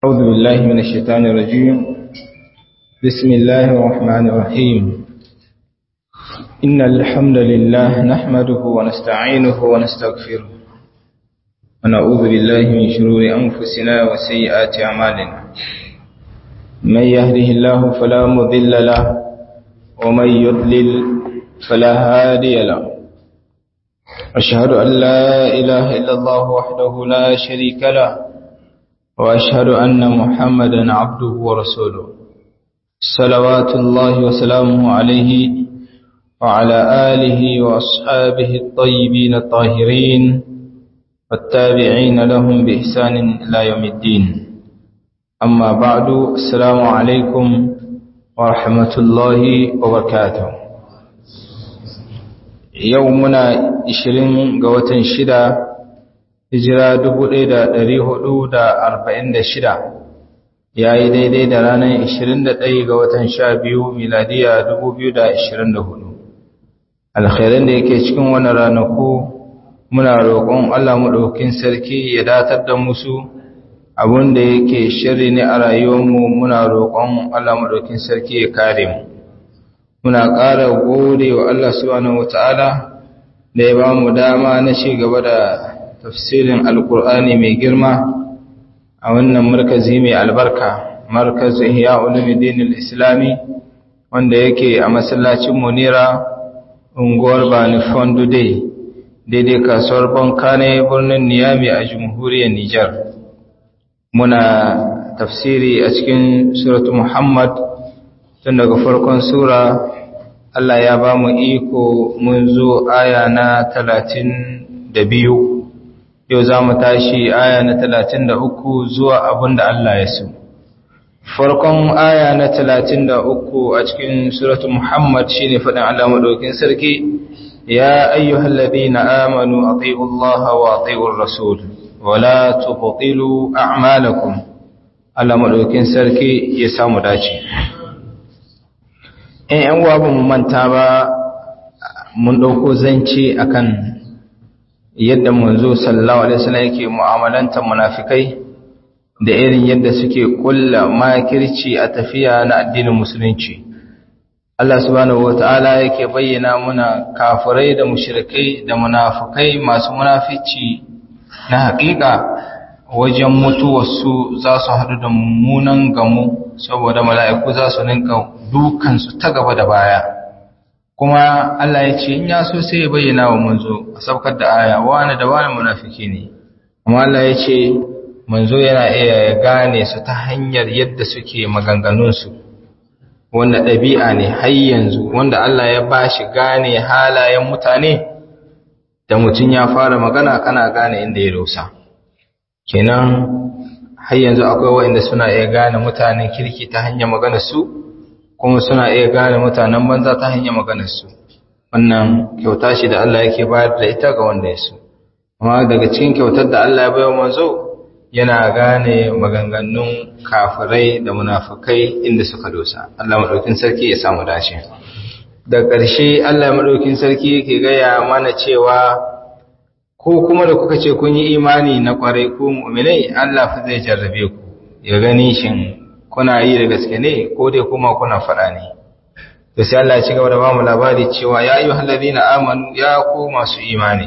أعوذ بالله من الشيطان الرجيم. بسم الله الرحمن الرحيم. إن الحمد لله نحمده ونستعينه ونستغفره ونعوذ بالله من شرور أنفسنا وسيئات أعمالنا. من يهده الله فلا مضل له ومن يضلل فلا هادي له. أشهد أن لا إله إلا الله وحده لا شريك له وأشهد أن محمدا عبده ورسوله صلوات الله وسلامه عليه وعلى آله وأصحابه الطيبين الطاهرين والتابعين لهم بإحسان إلى يوم الدين. أما بعد، السلام عليكم ورحمة الله وبركاته. يومنا 20 ga watan 6 hijira 1446 yayi daidai da ranar 21 ga watan 12 miladiya 2024. alkhairan da yake cikin wannan ranaku muna roƙon Allah madaukakin sarki ya datar da musu abun da yake sharri ne a rayuwarmu. Muna roƙon Allah madaukakin sarki ya kare mu. Muna ƙara gode wa Allah subhanahu wataala da ya ba mu dama na ci gaba da tafsirin alkur'ani mai girma a wannan markazi mai albarka, markazu ihya ulumuddin al-islami, wanda yake a masallacin Munira, unguwar Bani Fondu daidai kasuwar Bankane, birnin Niyami a jamhuriyar Nijar. Muna tafsiri a cikin suratu Muhammad tun daga farkon sura. Allah ya ba mu iko mun zo aya na 32. Yau za mu tashi aya na 33 zuwa abin da Allah ya so. Farkon aya na 33 a cikin suratu Muhammad shine faɗin Allah madaukakin sarki, ya ayyuhalladhina amanu atii'u Allah wa atii'ur rasul wa la tubtilu a'malakum. Allah madaukakin sarki ya samu dace. Yan uwa ba mu manta ba, mun dauko zance akan yadda manzo sallallahu alaihi wasallam yake mu'amalantar munafikai da irin yadda suke kulla makirci a tafiya na addinin musulunci. Allah subhanahu wataala yake bayyana muna kafirai da mushrikai da munafikai masu munafici na haƙiƙa wajen mutuwarsu za su haɗu da mummunan gamu, saboda mala'iku za su ninka dukansu ta gaba da baya. Kuma Allah ya ce in ya so sai ya bayyana wa manzo a saukar da aya wani da wani munafiki ne. Amma Allah ya ce manzo yana iya gane su ta hanyar yadda suke maganganunsu, wanda ɗabi'a ne har yanzu, wanda Allah ya ba shi gane halayen mutane. Da mutum ya fara magana kana gane inda ya dosa. Kenan har yanzu akwai waɗanda suna iya gane mutanen kirki ta hanyar maganarsu, kuma suna iya gane mutanen banza ta hanyar maganarsu. Wannan kyauta ce da Allah yake bayar da ita ga wanda ya so. Amma daga cikin kyautar da Allah ya bayar manzo, yana gane maganganun kafirai da munafikai inda suka dosa. Allah madaukakin sarki ya samu dace. Da ƙarshe Allah madaukakin sarki yake gaya mana cewa ko kuma da kuka ce kun yi imani na kwarai ko mu'minai, Allah fa zai jarrabe ku ya gani shin kuna yi da gaske ne ko dai kuma kuna faɗa ne. To sai Allah ya ci gaba da ba mu labari cewa ya ayyuhal ladina amanu, ya ku masu imani,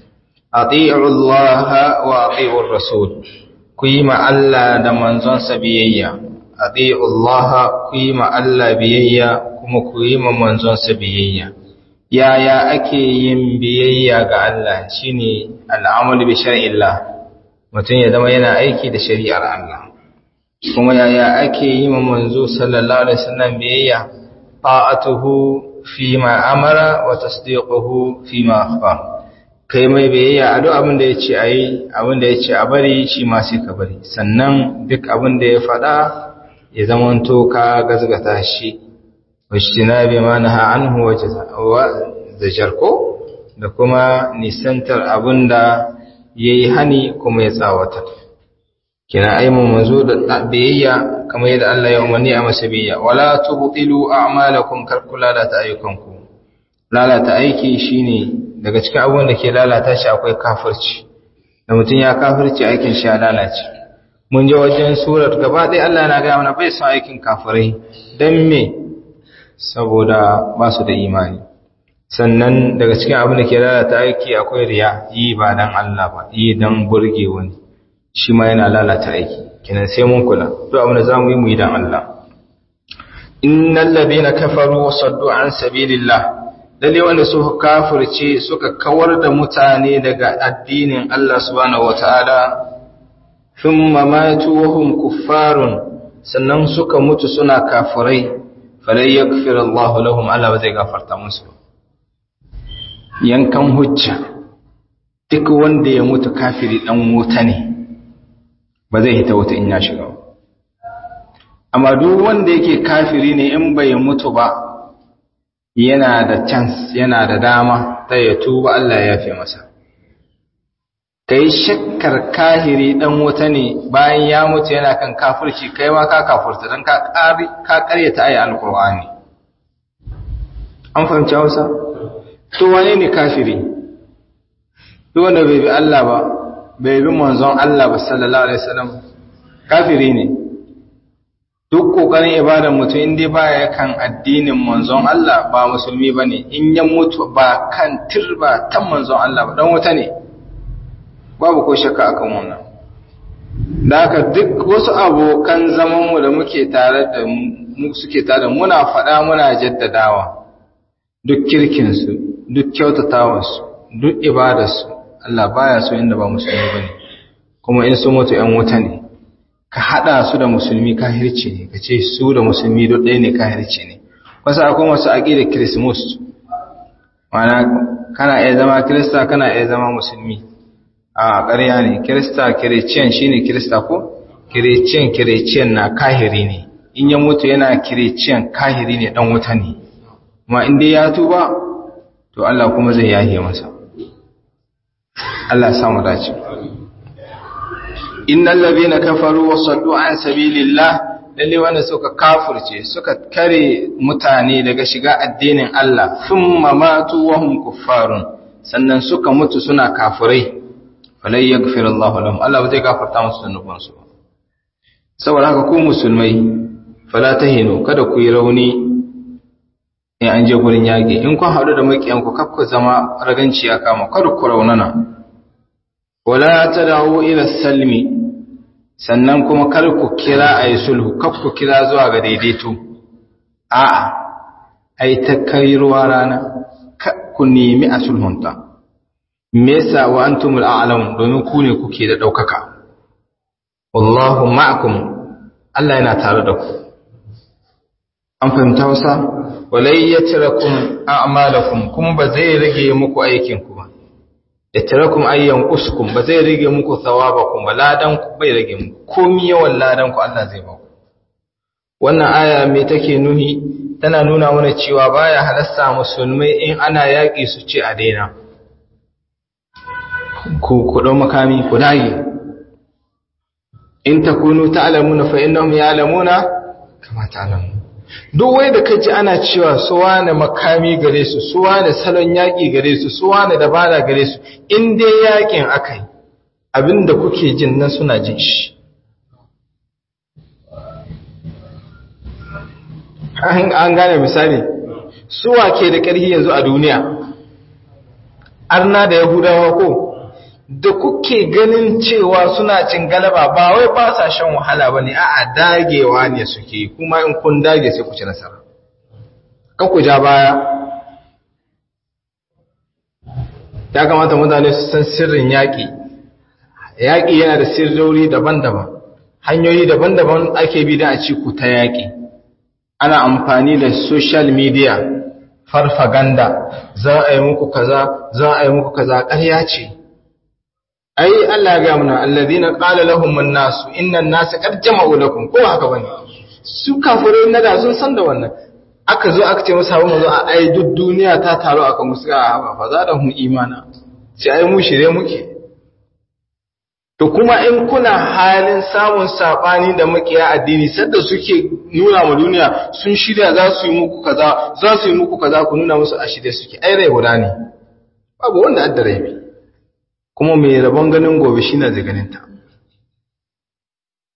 atii'u Allah wa atii'ur rasul, ku yi ma Allah da manzon sa biyayya. Atii'u Allah, ku yi ma Allah biyayya kuma ku yi ma manzon sa biyayya. Yaya ake yin biyayya ga Allah? Shine al'amalu bi shar'illah, mutum ya zama yana aiki da shari'ar Allah. Kuma yaya ake yi ma manzo sallallahu alaihi wasallam biyayya? Ta'atuhu fi ma amara wa tasdiquhu fi ma akhbar. Kai mai biyayya a duk abin da yace ayi, abin da yace a bari shi ma sai ka bari. Sannan duk abin da ya faɗa ya zamanto ka gazgata shi. Washtinabi ma naha anhu wa zajarko, da kuma nisantar abin da yayi hani kuma ya tsawatar. Kina aimun manzo da biyayya kamar yadda Allah ya umarni a masa biyayya. Wala tubtilu a'malakum, kar ku lalata ayyukanku. Lalata aiki shine daga cikin abubuwan da ke lalata shi akwai kafirci. Da mutum ya kafirci, aikin shi ya lalace. mun je wajen surar gaba ɗaya Allah yana gaya mana bai son aikin kafirai don me saboda ba su da imani. Sannan daga cikin abin da ke lalata aiki akwai riya, yi ba dan Allah ba, yi dan burge wani, shi ma yana lalata aiki. Kenan sai mun kula, duk abin da za mu yi dan Allah. Innal ladina kafaru wa saddu an sabilillah, lalle wanda suka kafirce suka kawar da mutane daga addinin Allah subhanahu wataala, thumma matu wa hum kuffarun, sannan suka mutu suna kafirai, falai yaghfir Allah lahum, Allah ba zai gafarta musu. Yankan hujja, duk wanda ya mutu kafiri dan wuta ne, ba zai hita wuta in ya shiga. Amma duk wanda yake kafiri ne in bai mutu ba, yana da chance, yana da dama ta ya tuba, Allah ya yafe masa. Kai shakkar kahiri dan wuta ne bayan ya mutu yana kan kafirci, kai ma ka kafurta dan ka karyata ayi alqur'ani. An fahimci Hausa? To wane ne kafiri? Duk wanda bai bi Allah ba, bai bi manzon Allah ba sallallahu alaihi wasallam, kafiri ne. Duk kokarin ibadar mutum inda baya kan addinin manzon Allah ba musulmi bane, in ya mutu ba kan turba ta manzon Allah ba dan wuta ne. Babu ko shakka akan wannan. Da haka duk wasu abokan zaman mu da muke tare da mu suke tare muna faɗa muna jaddadawa. Duk kirkin su, duk kyautatawa su, duk ibadar su, Allah baya so inda ba musulmi bane. Kuma in su mutu ƴan wuta ne. Ka hada su da musulmi kahirci ne, ka ce su da musulmi duk ɗaya ne kahirci ne. Wasu akwai wasu aqidar Christmas. Ma'ana kana iya zama Kirista kana iya zama musulmi. A ƙarya ne, Kirista Kiriciyan shine Kirista ko? Kiriciyan na kahiri ne. In ya mutu yana Kiriciyan kahiri ne dan wuta ne. Kuma in dai ya tuba to Allah kuma zai yahe masa. Allah ya samu dace. Innal ladhina kafaru wa saddu an sabilillah, lalle wanda suka kafirce suka kare mutane daga shiga addinin Allah, thumma matu wa hum kuffarun, sannan suka mutu suna kafirai, falai yaghfirullahu lahum, Allah ba zai gafarta musu zunubansu ba. Saboda haka ku musulmai, fala tahinu, kada ku yi rauni in an je gurin yaki, in kun haɗu da makiyan ku kakku zama raganci ya kama, kada ku raunana. Wala tad'u ila salmi, sannan kuma kar ku kira ayi sulhu, kar ku kira zuwa ga daidaito. A'a, ai ta kai ruwa rana, ku nemi a sulhunta. Me yasa wa antumul a'lamun, domin ku ne kuke da daukaka. Wallahu ma'akum, Allah yana tare da ku. An fahimta wasa? Walai yatrakum a'malakum, kuma ba zai rage muku aikin ku ba. Yatrakum ayyan uskum, ba zai rage muku thawabakum, ba ladan ku bai rage muku, komai yawan ladan ku Allah zai ba ku. Wannan aya me take nuhi? Tana nuna mana cewa baya halasta musulmai in ana yaki su ce a daina. Ku dau makami ku dage. In takunu ta'lamuna fa innahum ya'lamuna kama ta'lamun. Duk wai da kaji ana cewa su wane makami gare su, su wane salon yaƙi gare su, su wane dabara gare su, in dai yaƙin akai, abinda kuke jin nan suna jin shi. An gane misali, su wake da ƙarfi yanzu a duniya, arna da Yahudawa ko, da kuke ganin cewa suna cin galaba ba wai ba sa shan wahala ba ne, a'a dagewa ne suke, kuma in kun dage sai ku ci nasara. Kan ku ja baya, ya kamata mutane su san sirrin yaƙi. Yaƙi yana da sirrori daban-daban, hanyoyi daban-daban ake bi da a ci ku ta yaƙi. Ana amfani da social media, farfaganda, za a yi muku kaza, za a yi muku kaza, ƙarya ce. Ai Allah ya ga muna alladhina qala lahum an-nasu inna an-nasa qad jama'u lakum, ko haka bane? Su kafirai na da sun san da wannan. Aka zo aka ce musu hawo mazo a ai duk duniya ta taro aka musu ga fa za da hum imana. Sai ai mu shirye muke. To kuma in kuna halin samun sabani da makiya addini sadda suke nuna ma duniya sun shirya za su yi muku kaza, za su yi muku kaza, ku nuna musu a shirye suke. Ai rai guda ne. Babu wanda addare mai. Kuma mai rabon ganin gobe shi na zai ganinta.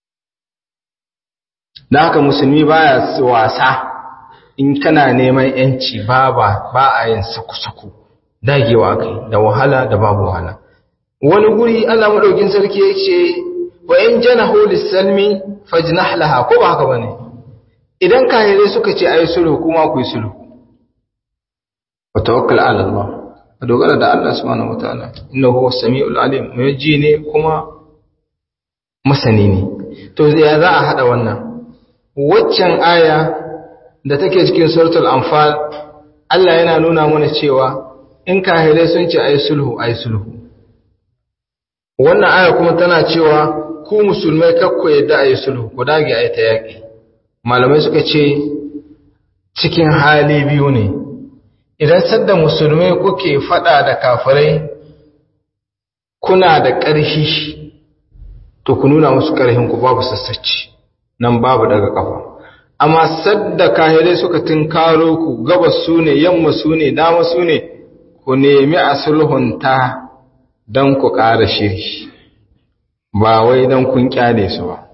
da haka musulmi baya wasa in kana neman yanci ba a yin saku-saku dagewa kai da wahala da babu wahala. Wani guri Allah madaukin sarki yake wa in janahu lis-salmi fajnah laha, ko ba haka bane? Idan kafirai suka ce ayi sulhu kuma ku yi sulhu. Wa tawakkal ala Allah, dogara da Allah subhanahu wataala, innahu huwas samiul alim, mai ji ne kuma masani ne. To ya za a hada wannan? Waccan aya da take cikin suratul anfal, Allah yana nuna mana cewa in kafirai sun ce ayi sulhu ayi sulhu. Wannan aya kuma tana cewa ku musulmai kakku yadda ayi sulhu, ku dage ayi ta yaki. Malamai suka ce cikin hali biyu ne. Idan sadda musulmai kuke fada da kafirai kuna da ƙarfi, to ku nuna musu ƙarfin ku babu sassacci, nan babu daga kafa. Amma sadda kafirai suka tinkaro ku, gabas su ne, yamma su ne, dama su ne, ku nemi a sulhunta don ku ƙara shiri, ba wai don kun kyale su ba.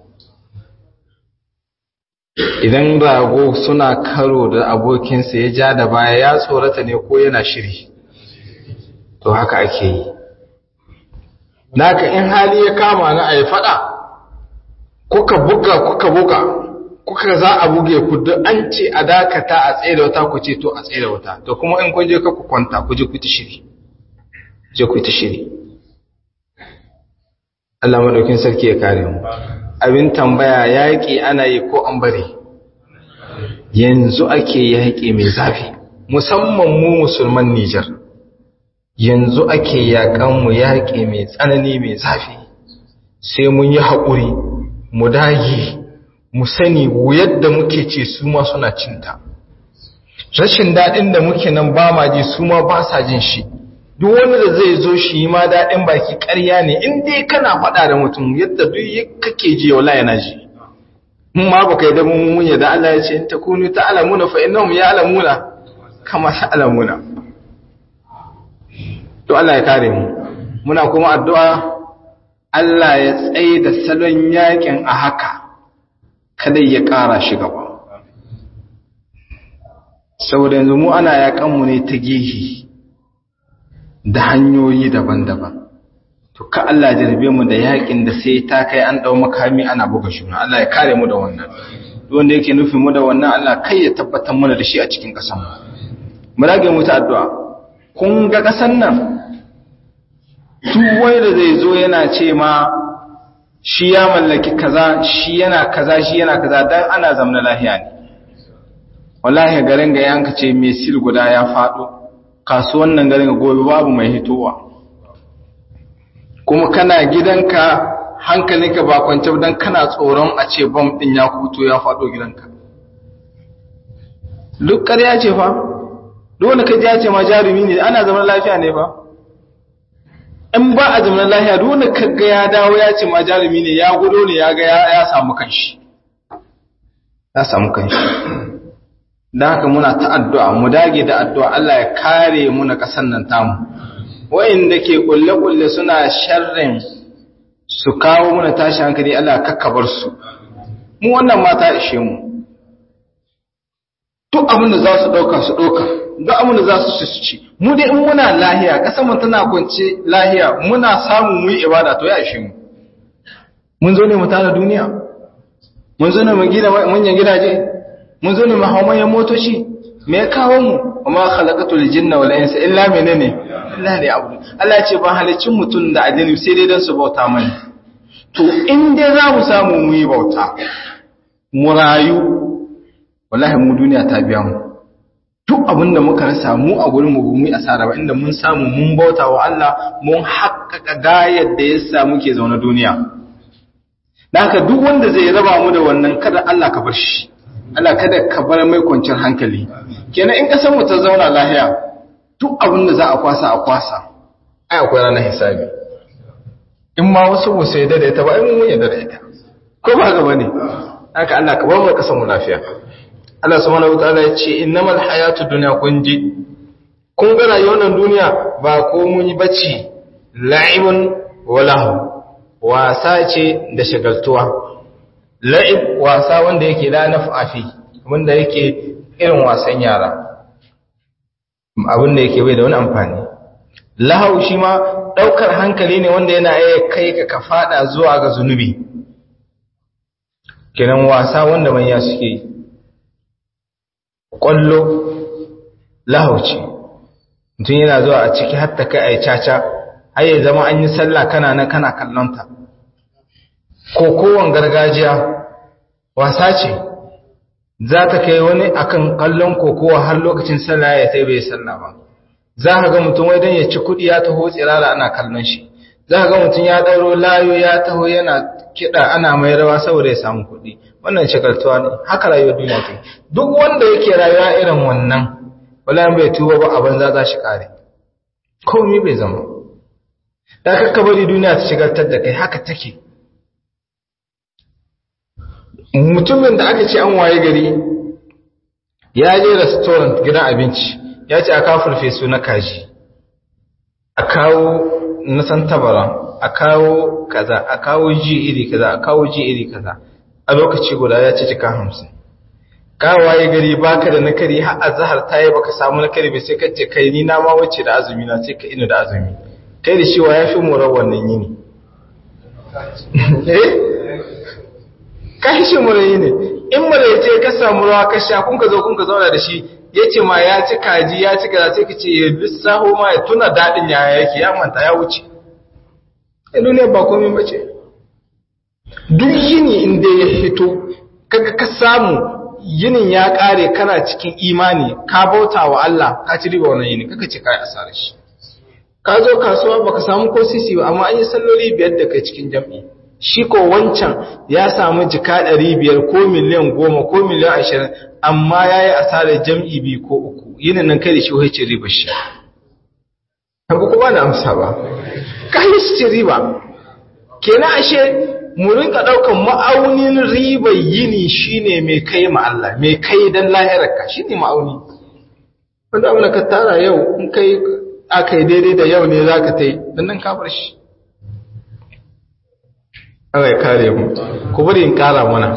Idan rago suna karo da abokinsa ya ja da baya, ya tsorata ne ko yana shiri, to haka ake yi. Naka in hali ya kama na a yi faɗa, kuka buga, kuka za a buge ku, duk an ce a dakata a tsaye da wata, ku ce to a tsaye da wata, to kuma in kun je ka ku kwanta, ku je ku ta shiri. Je ku ta shiri. Allah madaukin sarki ya kare mu. Abin tambaya, yaƙi ana yi ko an bari? Yanzu ake yaƙi mai zafi, musamman mu musulman Nijar. Yanzu ake yaƙan mu yaƙi mai tsanani mai zafi. Sai mun yi haƙuri, mu dage, mu sani yadda muke ce su ma suna cinta. Rashin daɗin da muke nan ba ma ji, su ma ba sa jin shi. Duk wani da zai zo shi ma daɗin baki ƙarya ne, in dai kana faɗa da mutum yadda duk kake ji wala yana ji. Mun ma baka yi da mun yadda Allah ya ce in takunu ta'lamuna fa innahum ya'lamuna kama ta'lamuna. To Allah ya kare mu. Muna kuma addu'a Allah ya tsaye da salon yakin a haka, kada ya ƙara shi gaba. Saboda yanzu mu ana yakan mu ne ta gehe da hanyoyi daban-daban. To ka Allah jarbe mu da yakin da sai ta kai an dau makami ana buga shi. Allah ya kare mu da wannan. Duk wanda yake nufin mu da wannan, Allah kai ya tabbatar mana da shi a cikin ƙasar mu. Mu rage mu ta addu'a. Kun ga ƙasar nan, duk wanda zai zo yana ce ma shi ya mallaki kaza, shi yana kaza, shi yana kaza, dan ana zamna lahiya ne. Wallahi garin ga yanka ce mai sil guda ya faɗo. Kasuwan nan garin gobe babu mai hitowa, kuma kana gidanka hankalinka ba kwance dan kana tsoron a ce bom din ya kuto ya faɗo gidanka. Duk ƙarya ce fa, duk wanda kaji ya ce ma jarumi ne, ana zaman lafiya ne ba. In ba a zaman lafiya, duk wanda kaga ya dawo ya ce ma jarumi ne, ya gudo ne, ya ga ya samu kanshi, ya samu kanshi. Da haka muna ta addu'a, mu dage da addu'a Allah ya kare mu na ƙasar nan tamu. Wa'inda ke kulle-kulle suna sharrin su kawo muna tashi hankali, Allah kakkabar su. Mu wannan mata ishe mu. Duk abin da za su ɗauka su ɗauka, duk abin da za su ci. Mu dai in muna lahiya, ƙasar mu tana kwance lahiya, muna samu mu yi ibada, to ya ishe mu. Mun zo ne mu tara duniya, mun zo ne mu gina manyan gidaje, mun zo ne mahaumayen motoci. Me ya kawo mu? Amma khalaqatul jinna wal insa illa menene? Illa li abu. Allah ya ce ban halicin mutum da aljini sai dai dan su bauta mani. To in dai za mu samu mu yi bauta, mu rayu, wallahi mu duniya ta biya mu. Duk abin da muka rasa mu a gurin mu yi asara ba, inda mun samu mun bauta wa Allah, mun haƙƙaƙa gayar da yasa muke zaune duniya. Dan haka duk wanda zai raba mu da wannan, kada Allah ka bar shi. Allah kada ka bar mai kwanciyar hankali. Kenan in kasar mu ta zauna lahiya, duk abin da za a kwasa, ai akwai ranar hisabi. In ma wasu ba su yadda da ita ba, ai mun yadda da ita. Ko ba haka bane? Haka Allah ka bar mu kasar mu lafiya. Allah subhanahu wataala ya ce innamal hayatu dunya kunji. Kun ga rayuwar duniya ba ko mun yi bacci, la'ibun walahu. Wasa ce da shagaltuwa. la'ib wasa wanda yake la naf'a fi, wanda yake irin wasan yara, abin da yake bai da wani amfani. Lahau shi ma daukar hankali ne wanda yana iya kai ka fada zuwa ga zunubi, kenan wasa wanda manya suke yi. Kwallo lahau ce, mutum yana zuwa a ciki hatta kai a yi caca, har ya zama an yi sallah kana nan kana kallonta. Kokowan gargajiya wasa ce, za ta kai wani akan kallon kokowa har lokacin sallah ya sai bai sallah ba. Za ka ga mutum wai don ya ci kuɗi ya taho tsirara ana kallon shi, za ka ga mutum ya ɗauro layo ya taho yana kiɗa ana mai rawa saboda ya samu kuɗi. Wannan shagaltuwa ne, haka rayuwar duniya ce. Duk wanda yake rayuwa irin wannan, wala bai tuba ba a banza za shi kare, komai bai zama. Da kakka bari duniya ta shigaltar da kai, haka take. Mutumin da aka ce an waye gari ya je restaurant gidan abinci, ya ce a kawo farfesu na kaji, a kawo na santabara, a kawo kaza, a kawo ji iri kaza, a kawo ji iri kaza, a lokaci guda ya ci jika 50. Ka waye gari baka da nakari har azhar ta yi baka samu nakari ba, sai ka ce kai ni na ma wacce da azumi na, sai ka ina da azumi, kai da shi wa ya fi morar wannan yini. Ka shi murayi ne, in murayi ce ka samu rawa ka sha kun ka zo kun ka zauna da shi, ya ce ma ya ci kaji ya ci kaza, sai ka ce ya lissaho ma ya tuna daɗin yaya yake, ya manta ya wuce. Duniya ba komai ba ce. Duk yini inda ya fito kaga ka samu yinin ya ƙare kana cikin imani, ka bauta wa Allah, ka ci riba wannan yini, kaka ce ka yi asarar shi. Ka zo kasuwa baka samu ko sisi ba, amma an yi salloli 5 da kai cikin jam'i. Shi ko wancan ya samu jika 500 ko miliyan 10 ko miliyan 20, amma ya yi asarar jam'i 2 ko 3, yinin nan kai da shi wai ce riba shi. Haku kuma na amsa ba, ka yi shi riba. Kenan ashe mu rinka ɗaukan ma'aunin ribar yini shine mai kai ma Allah, mai kai dan lahirarka shine ma'auni. Wanda abin da ka tara yau in kai aka yi daidai da yau ne za ka ta yi, dan nan ka bar shi. Allah ya kare mu, ku bari in kara mana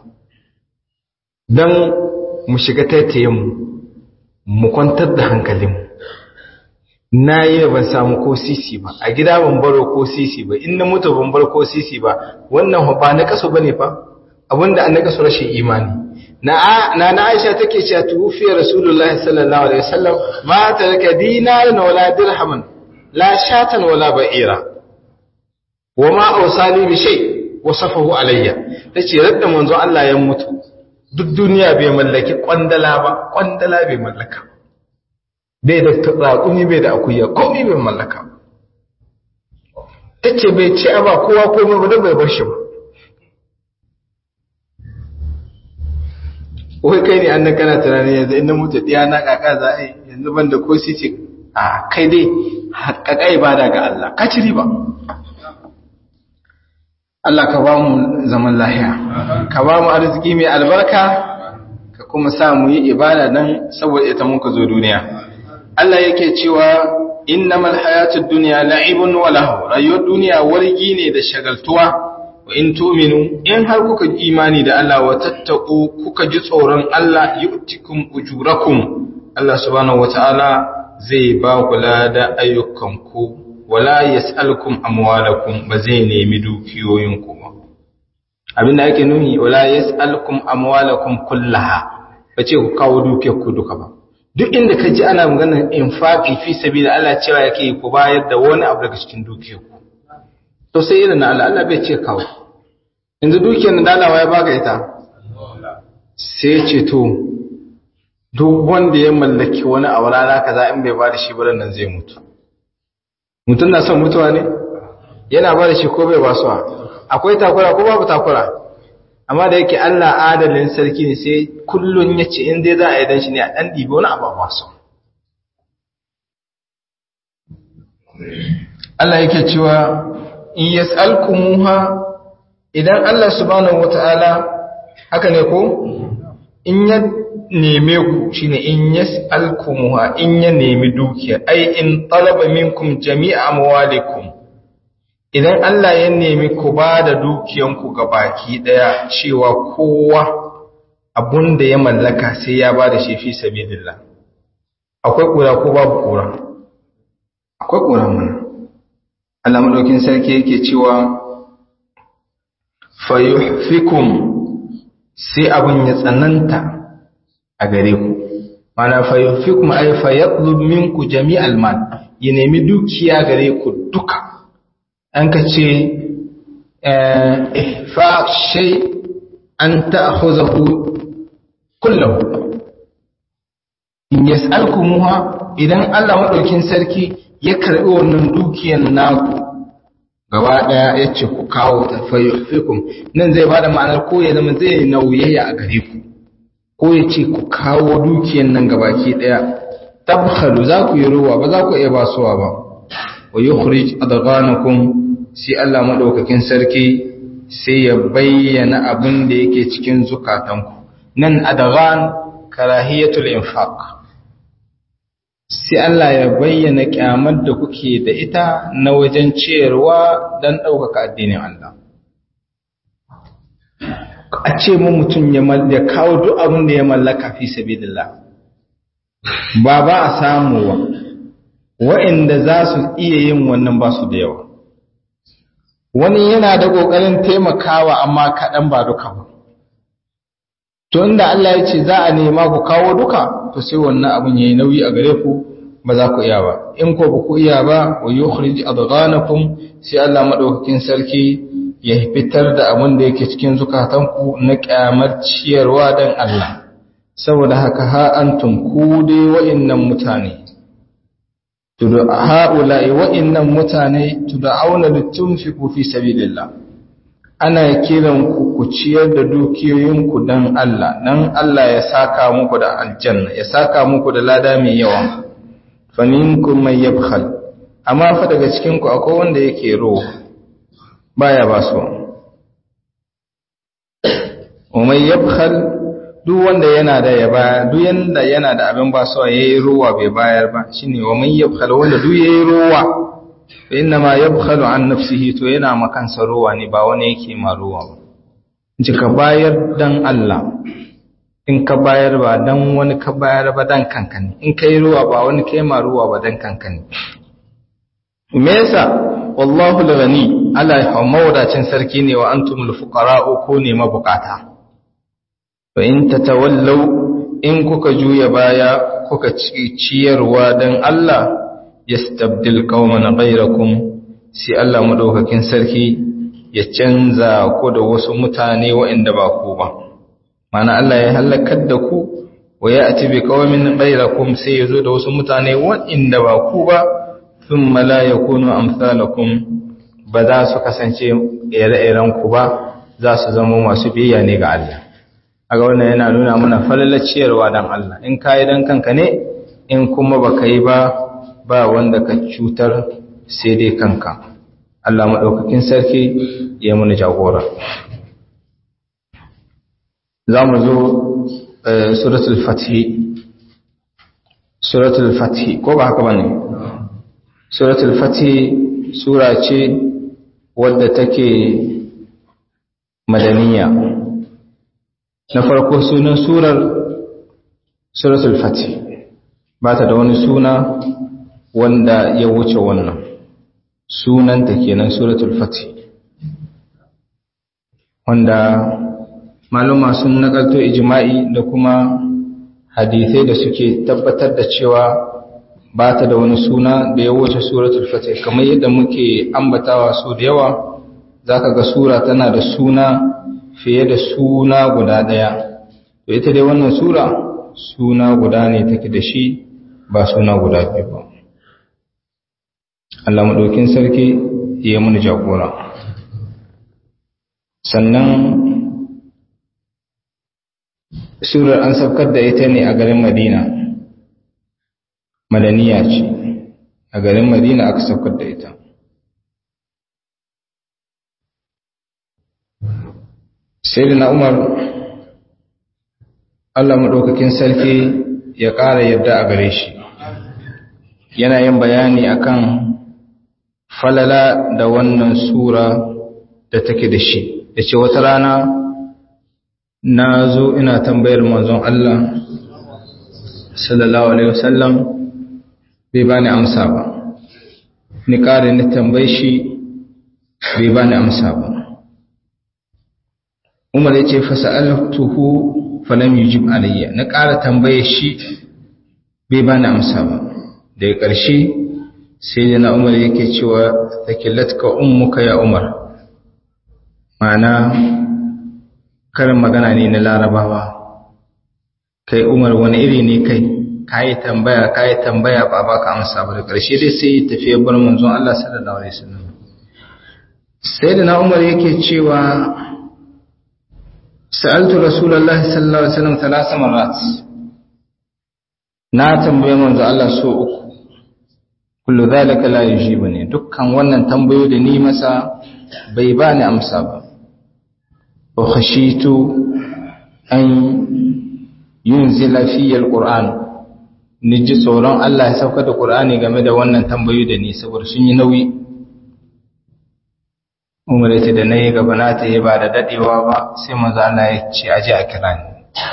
dan mu shiga taitayen mu kwantar da hankalinmu. Na yi ban samu ko sisi ba, a gida ban baro ko sisi ba, in na mutu ban bar ko sisi ba, wannan ba na kaso bane fa, abinda an na kaso rashin imani. Na Aisha take cewa tuwfi Rasulullahi sallallahu alaihi wasallam ma taraka dinaran wala dirhaman la shatan wala ba'ira wa ma awsani bi shay wasafahu alayya. Tace radda manzo Allah ya mutu duk duniya bai mallaki kwandala ba, kwandala bai mallaka, bai da tsakuni bai da akuya, komai bai mallaka. Tace bai ci ba kowa komai ba, bai bar shi ba. Wai kai ne annan kana tunani yanzu in na mutu diya na kaka za a yi yanzu ban da ko sisi, a kai dai haƙaƙa ibada ga Allah, ka ci riba. Allah ka ba mu zaman lahiya, ka ba mu arziki mai albarka, ka kuma sa mu yi ibada nan saboda ita muka zo duniya. Allah yake cewa innamal hayatud dunya la'ibun wa lahu, rayuwar duniya wargi ne da shagaltuwa. Wa in tu'minu, in har kuka ji imani da Allah wa tattaqu, kuka ji tsoron Allah, yu'tikum ujurakum, Allah subhanahu wata'ala zai ba ku lada ayyukanku, wala yas'alukum amwalakum, ba zai nemi dukiyoyinku ba. Abinda ake nuni wala yas'alukum amwalakum kullaha, bace ku kawo dukiyarku duka ba. Duk inda ka ji ana maganar infaqi fi sabila Allah cewa yake ku bayar da wani abu daga cikin dukiyarku. To sai irin na Allah bai ce kawo. Yanzu dukiyar da Allah ya baka ita, sai ce to duk wanda ya mallaki wani abu rana kaza in bai ba da shi ba nan zai mutu. Mutum na son mutuwa ne? Yana ba da shi ko bai ba su? Akwai takura ko babu takura? Amma da yake Allah adalin sarki ne, sai kullun ya ce in dai za a yi dan shi ne a dan ɗibi wani abu ba su. Allah yake cewa in yas'alkumuha, idan Allah subhanahu wata'ala haka ne ko in ya neme ku, shine in yas'alkumuha, in ya nemi dukiya, ai in talaba minkum jami'a amwalikum, idan Allah ya nemi ku ba da dukiyanku ga baki daya cewa kowa abun da ya mallaka sai ya ba da shi fi sabilillah akwai kura ko babu kura akwai kura mana Allah madaukin sarki yake cewa fayuhfikum sai abun ya tsananta a gare ku mana fayuhfikum ay fayatlub minku jami'al mal ya nemi dukiya gare ku duka an ka ce ihfa shay an ta'khuzahu kullahu in yas'alkumuha idan Allah madaukin sarki ya karbi wannan dukiyar naku gaba daya yace ku kawo ta fayuhfikum nan zai bada ma'anar ko ya zama zai nauyaya a gare ku ko yace ku kawo dukiyar nan gabaki daya tabkhalu za ku yi ruwa ba za ku iya basuwa ba wa yukhrij adghanakum sai Allah madaukakin sarki sai ya bayyana abin da yake cikin zukatanku nan adghan karahiyatul infaq sai Allah ya bayyana kyamar da kuke da ita na wajen ciyarwa dan ɗaukaka addinin Allah a ce mu mutum ya kawo duk abin da ya mallaka fi sabilillah ba a samuwa wa'inda za su iya yin wannan ba su da yawa wani yana da ƙoƙarin taimakawa amma kaɗan ba duka ba to inda Allah ya ce za a nema ku kawo duka to sai wannan abin yayi nauyi a gare ku ba za ku iya ba in ko ba ku iya ba wa yukhrij adghanakum sai Allah madaukakin sarki ya fitar da abin da yake cikin zukatanku na kyamar ciyarwa dan Allah saboda haka ha antum ku dai wa'annan mutane ha'ula'i wa'innan mutane tuda'auna litunfiqu fi sabilillah ana kiran ku ku ciyar da dukiyoyinku dan Allah dan Allah ya saka muku da aljanna ya saka muku da lada mai yawa faminkum man yabkhal amma fa daga cikin ku akwai wanda yake rowa baya basu umay yabkhal duk wanda yana da ya bayar duk yanda yana da abin ba so yayi ruwa bai bayar ba shine wa man yabkhal wanda duk yayi ruwa fa inna ma yabkhalu an nafsihi to yana makansa ruwa ne ba wani yake ma ruwa ba ji ka bayar dan Allah in ka bayar ba dan wani ka bayar ba dan kanka ne in kai ruwa ba wani kai ma ruwa ba dan kanka ne me yasa wallahu al-ghani ala mawdacin sarki ne wa antumul fuqara'u ko ne mabukata fa in tatawallaw in kuka juya baya kuka ciyarwa dan Allah yastabdil qauman ghayrakum sai Allah madaukakin sarki ya canza ku da wasu mutane waɗanda ba ku ba mana Allah ya halakar da ku wa ya'ti bi qaumin ghayrakum sai yazo da wasu mutane waɗanda ba ku ba thumma la yakunu amsalakum ba za su kasance ire-iren ku ba za su zama masu biyayya ne ga Allah aga wannan yana nuna mana falalaciyarwa dan Allah in kai dan kanka ne in kuma baka yi ba wanda ka cutar sai dai kanka Allah madaukakin sarki ya muni jagora zamu zo suratul fath ko ba haka bane suratul fath sura ce wadda take madaniya na farko sunan suratul fatih ba ta da wani suna wanda ya wuce wannan sunanta kenan suratul fatih wanda maluma sun nakalto ijma'i da kuma hadisai da suke tabbatar da cewa ba ta da wani suna da ya wuce suratul fatih kamar yadda muke ambatawa su da yawa zaka ga sura tana da suna fiye da suna guda ɗaya to ita dai wannan suna guda ne take da shi ba suna guda biyu ba Allah madaukin sarki ya mun jagora sannan surar an sabkar da ita ne a garin Madina madaniya ce a garin Madina aka sabkar da ita Sayyidina Umar Allah madaukakin sarki ya ƙara yadda a gare shi yana yin bayani akan falala da wannan sura da take da shi. Yace wata rana na zo ina tambayar manzon Allah sallallahu alaihi wasallam bai bani amsa ba, ni kare ni tambaye shi bai bani amsa ba. Umar yace fasaltuhu falam yujib alayya, na kara tambaye shi bai bani amsa ba. Daga ƙarshe sai na Umar yake cewa takillatka ummuka ya Umar, ma'ana karin magana ne na Larabawa. Kai Umar wani iri ne kai, kayi tambaya ba baka amsa ba. Da ƙarshe dai sai tafiyar bar manzon Allah sallallahu alaihi wasallam. Sai da na Umar yake cewa sa'altu rasulullahi sallallahu alaihi wasallam 3 marrat, na tambaye manzon Allah so uku, kullu zalika la yujibuni, dukkan wannan tambayo da ni masa bai bani amsa ba. Wa khashitu an yunzila fi alquran, ni ji tsoron Allah ya sauka da Qur'ani game da wannan tambayo da ni saboda sun yi nauyi. Umar ya ce da nayi gaba na ta yi ba da dadewa ba, sai manzo Allah ya ce aje a kira ni.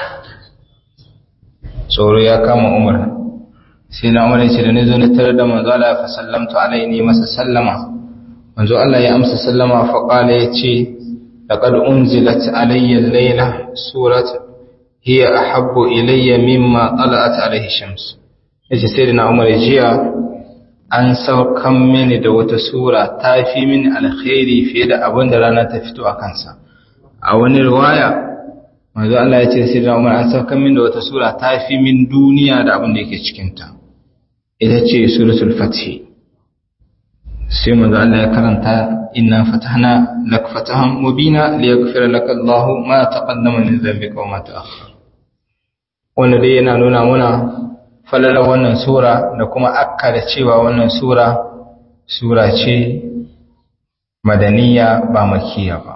Tsoro ya kama Umar, sai na Umar ya ce da ni zo na tare da manzo Allah fa sallamtu alaihi masa sallama. Manzo Allah ya amsa sallama fa qala ya ce laqad unzilat alayya al-layla surat hiya ahabbu ilayya mimma tala'at alayhi shams. Yace sai da na Umar jiya an saukan mini da wata sura ta fi min alkhairi fiye da abin da rana ta fito a kansa. A wani riwaya manzo Allah ya ce sai da Umar an saukan mini da wata sura ta fi min duniya da abin da yake cikin ta, ita ce suratul fath. Sai manzo Allah ya karanta inna fatahna lak fatahan mubina liyaghfira laka Allahu ma taqaddama min dhanbika wa ma ta'akhkhara. Wannan dai yana nuna muna falalar wannan sura da kuma akka da cewa wannan sura ce madaniya ba makiya ba.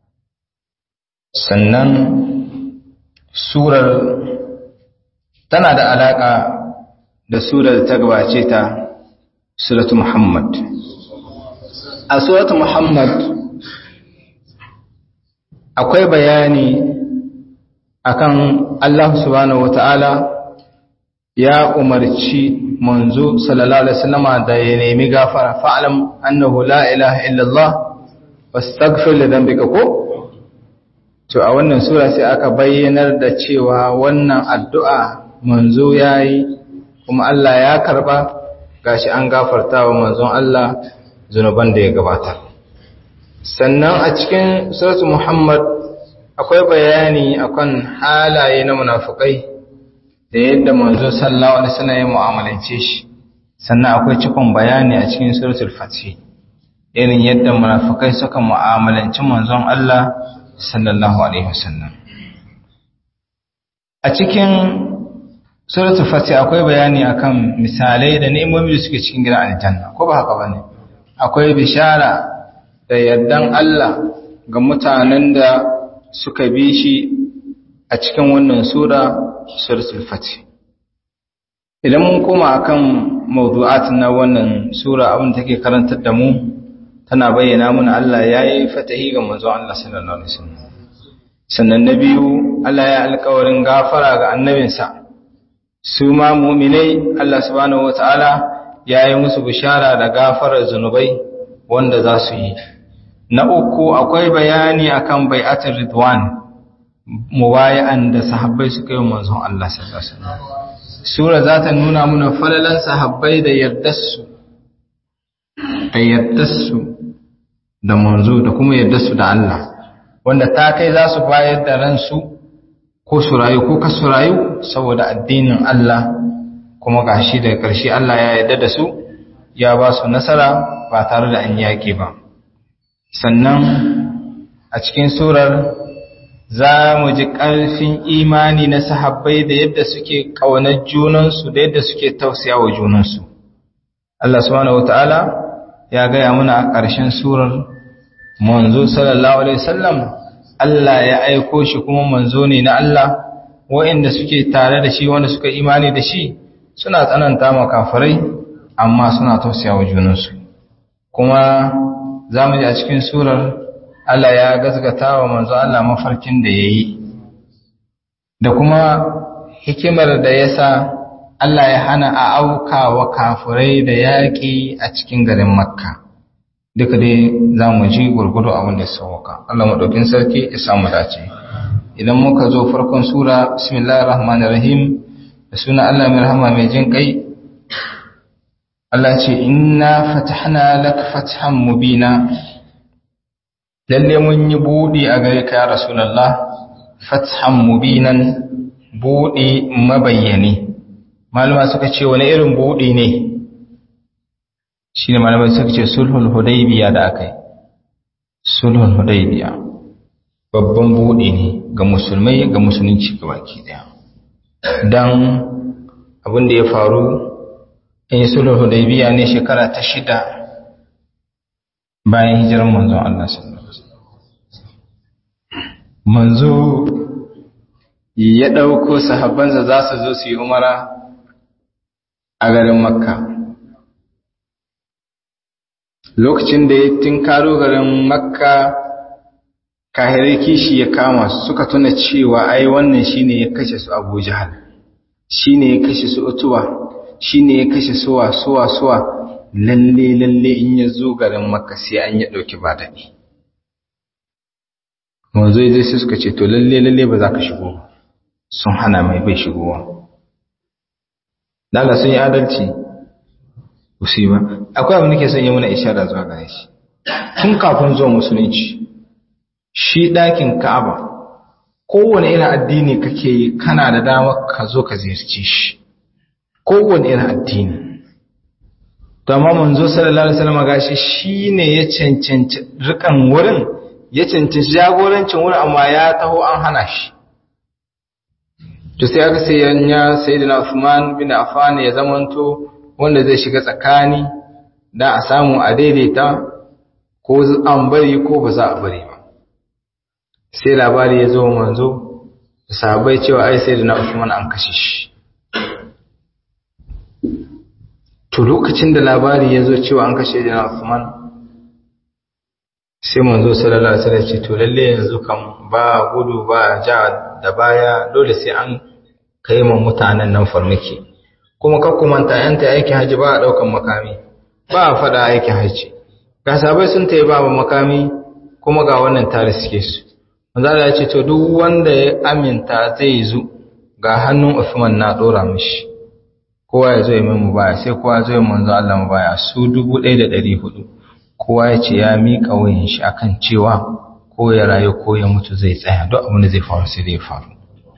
Sannan surar tana da alaka da surar da ta gabace ta, suratu Muhammad. A suratu Muhammad akwai bayani akan Allah subhanahu wata'ala ya umarci manzo sallallahu alaihi wasallama da ya nemi gafara, fa'lam annahu la ilaha illallah wastaghfir li dhanbika ko. To a wannan sura sai aka bayyanar da cewa wannan addu'a manzo yayi kuma Allah ya karba, gashi an gafarta wa manzon Allah zunuban da ya gabata. Sannan a cikin suratu Muhammad akwai bayani akan halaye na munafikai da yadda manzo sallallahu alaihi wasallam ya mu'amalance shi. Sannan akwai cikon bayani a cikin suratul Fath, irin yadda munafikai suka mu'amalanci manzon Allah sallallahu alaihi wasallam. A cikin suratul Fath akwai bayani akan misalai da ni'imomi da suke cikin gidan aljanna, ko ba haka bane? Akwai bishara da yardan Allah ga mutanen da suka bi shi a cikin wannan suratul Fath. Idan mun koma akan mawdu'at na wannan sura, abin take karantar da mu tana bayyana mana Allah yayi fatahi ga manzon Allah sallallahu alaihi wasallam. Sannan na biyu, Allah ya alƙawarin gafara ga annabinsa. Su ma mu'minai Allah subhanahu wataala yayi musu bishara da gafarar zunubai wanda za su yi. Na uku, akwai bayani akan bai'atul ridwan, mubaya'an da sahabbai suka yi manzon Allah sallallahu alaihi wasallam. Sura za ta nuna mana falalan sahabbai da yardarsu da manzo da kuma yardarsu da Allah, wanda ta kai za su bayar da ransu ko su rayu ko kasu rayu saboda addinin Allah, kuma gashi daga ƙarshe Allah ya yarda da su, ya ba su nasara ba tare da an yaƙi ba. Sannan a cikin surar za mu ji ƙarfin imani na sahabbai da yadda suke ƙaunar junansu da yadda suke tausaya wa junansu. Allah subhanahu wata'ala ya gaya muna a ƙarshen surar manzo sallallahu alaihi wasallam Allah ya aiko shi kuma manzo ne na Allah, waɗanda suke tare da shi wanda suka imani da shi suna tsananta ma kafirai amma suna tausaya wa junansu. kuma za mu ji a cikin surar Allah ya gaskata wa manzo Allah mafarkin da ya yi da kuma hikimar da ya sa Allah ya hana a auka wa kafirai da yaƙi a cikin garin Makka. Duka dai za mu ji gurgudu abin da ya sauka. Allah maɗaukin sarki ya samu dace. Idan muka zo farkon sura, bismillahir rahmanir rahim, da suna Allah mai rahama mai jin kai. Allah ce, inna fatahna laka fathan mubina. Lalle mun yi buɗi a gare ka ya Rasulullah, fathan mubinan, buɗi mabayyane. Malama suka ce wani irin buɗi ne? Shi ne malamai suka ce sulhul hudaybiya da aka yi. Sulhul hudaybiya babban buɗi ne ga musulmai ga musulunci gabaki daya. Dan abin da ya faru in sulhul hudaybiya ne shekara ta 6 bayan hijirar manzon Allah sallallahu alaihi wasallam. Manzo ya dauko sahabbansa za su zo su yi umara a garin Makka. Lokacin da ya tinkaro garin Makka, kahirai kishi ya kama su suka tuna cewa ai wannan shine ya kashe su Abu Jahal, shine ya kashe su Utuba, shine ya kashe suwa lalle in ya zo garin Makka sai an ya dauki ba dadi. Manzo ya sai suka ce to lalle ba za ka shigo. Sun hana mai bai shigowa. Daga sun yi adalci ba. Akwai abin da ke son yi mana ishara zuwa gare shi. Tun kafin zuwa musulunci, shi ɗakin Ka'aba, kowane irin addini kake yi kana da dama ka zo ka ziyarci shi. Kowane irin addini. To amma manzo sallallahu alaihi wasallam gashi shine ya cancanci rikan wurin, ya cancanci jagorancin wurin amma ya taho an hana shi. To sai aka sai yanya sayyidina Uthman bin Affan ya zamanto wanda zai shiga tsakani da a samu a daidaita ko an bari ko ba za a bari ba. Sai labari ya zo manzo sahabbai cewa ai sayyidina Uthman an kashe shi. To lokacin da labari ya zo cewa an kashe sayyidina Uthman, sai manzo sallallahu alaihi wasallam ce to lalle yanzu kan ba gudu ba ja da baya, dole sai an kai ma mutanen nan farmaki. Kuma kakku manta yanta aikin haji ba a daukan makami, ba a fada aikin haji. Ga sabai sun tayi ba makami kuma ga wannan tare suke su. Manzo Allah ya ce to duk wanda ya aminta zai zo ga hannun Uthman na dora mishi. Kowa ya zo ya mai mubaya, sai kowa ya zo ya manzo Allah mubaya su 1400. Kowa ya ce ya miƙa wayin shi akan cewa ko ya rayu ko ya mutu zai tsaya, duk abin da zai faru sai zai faru.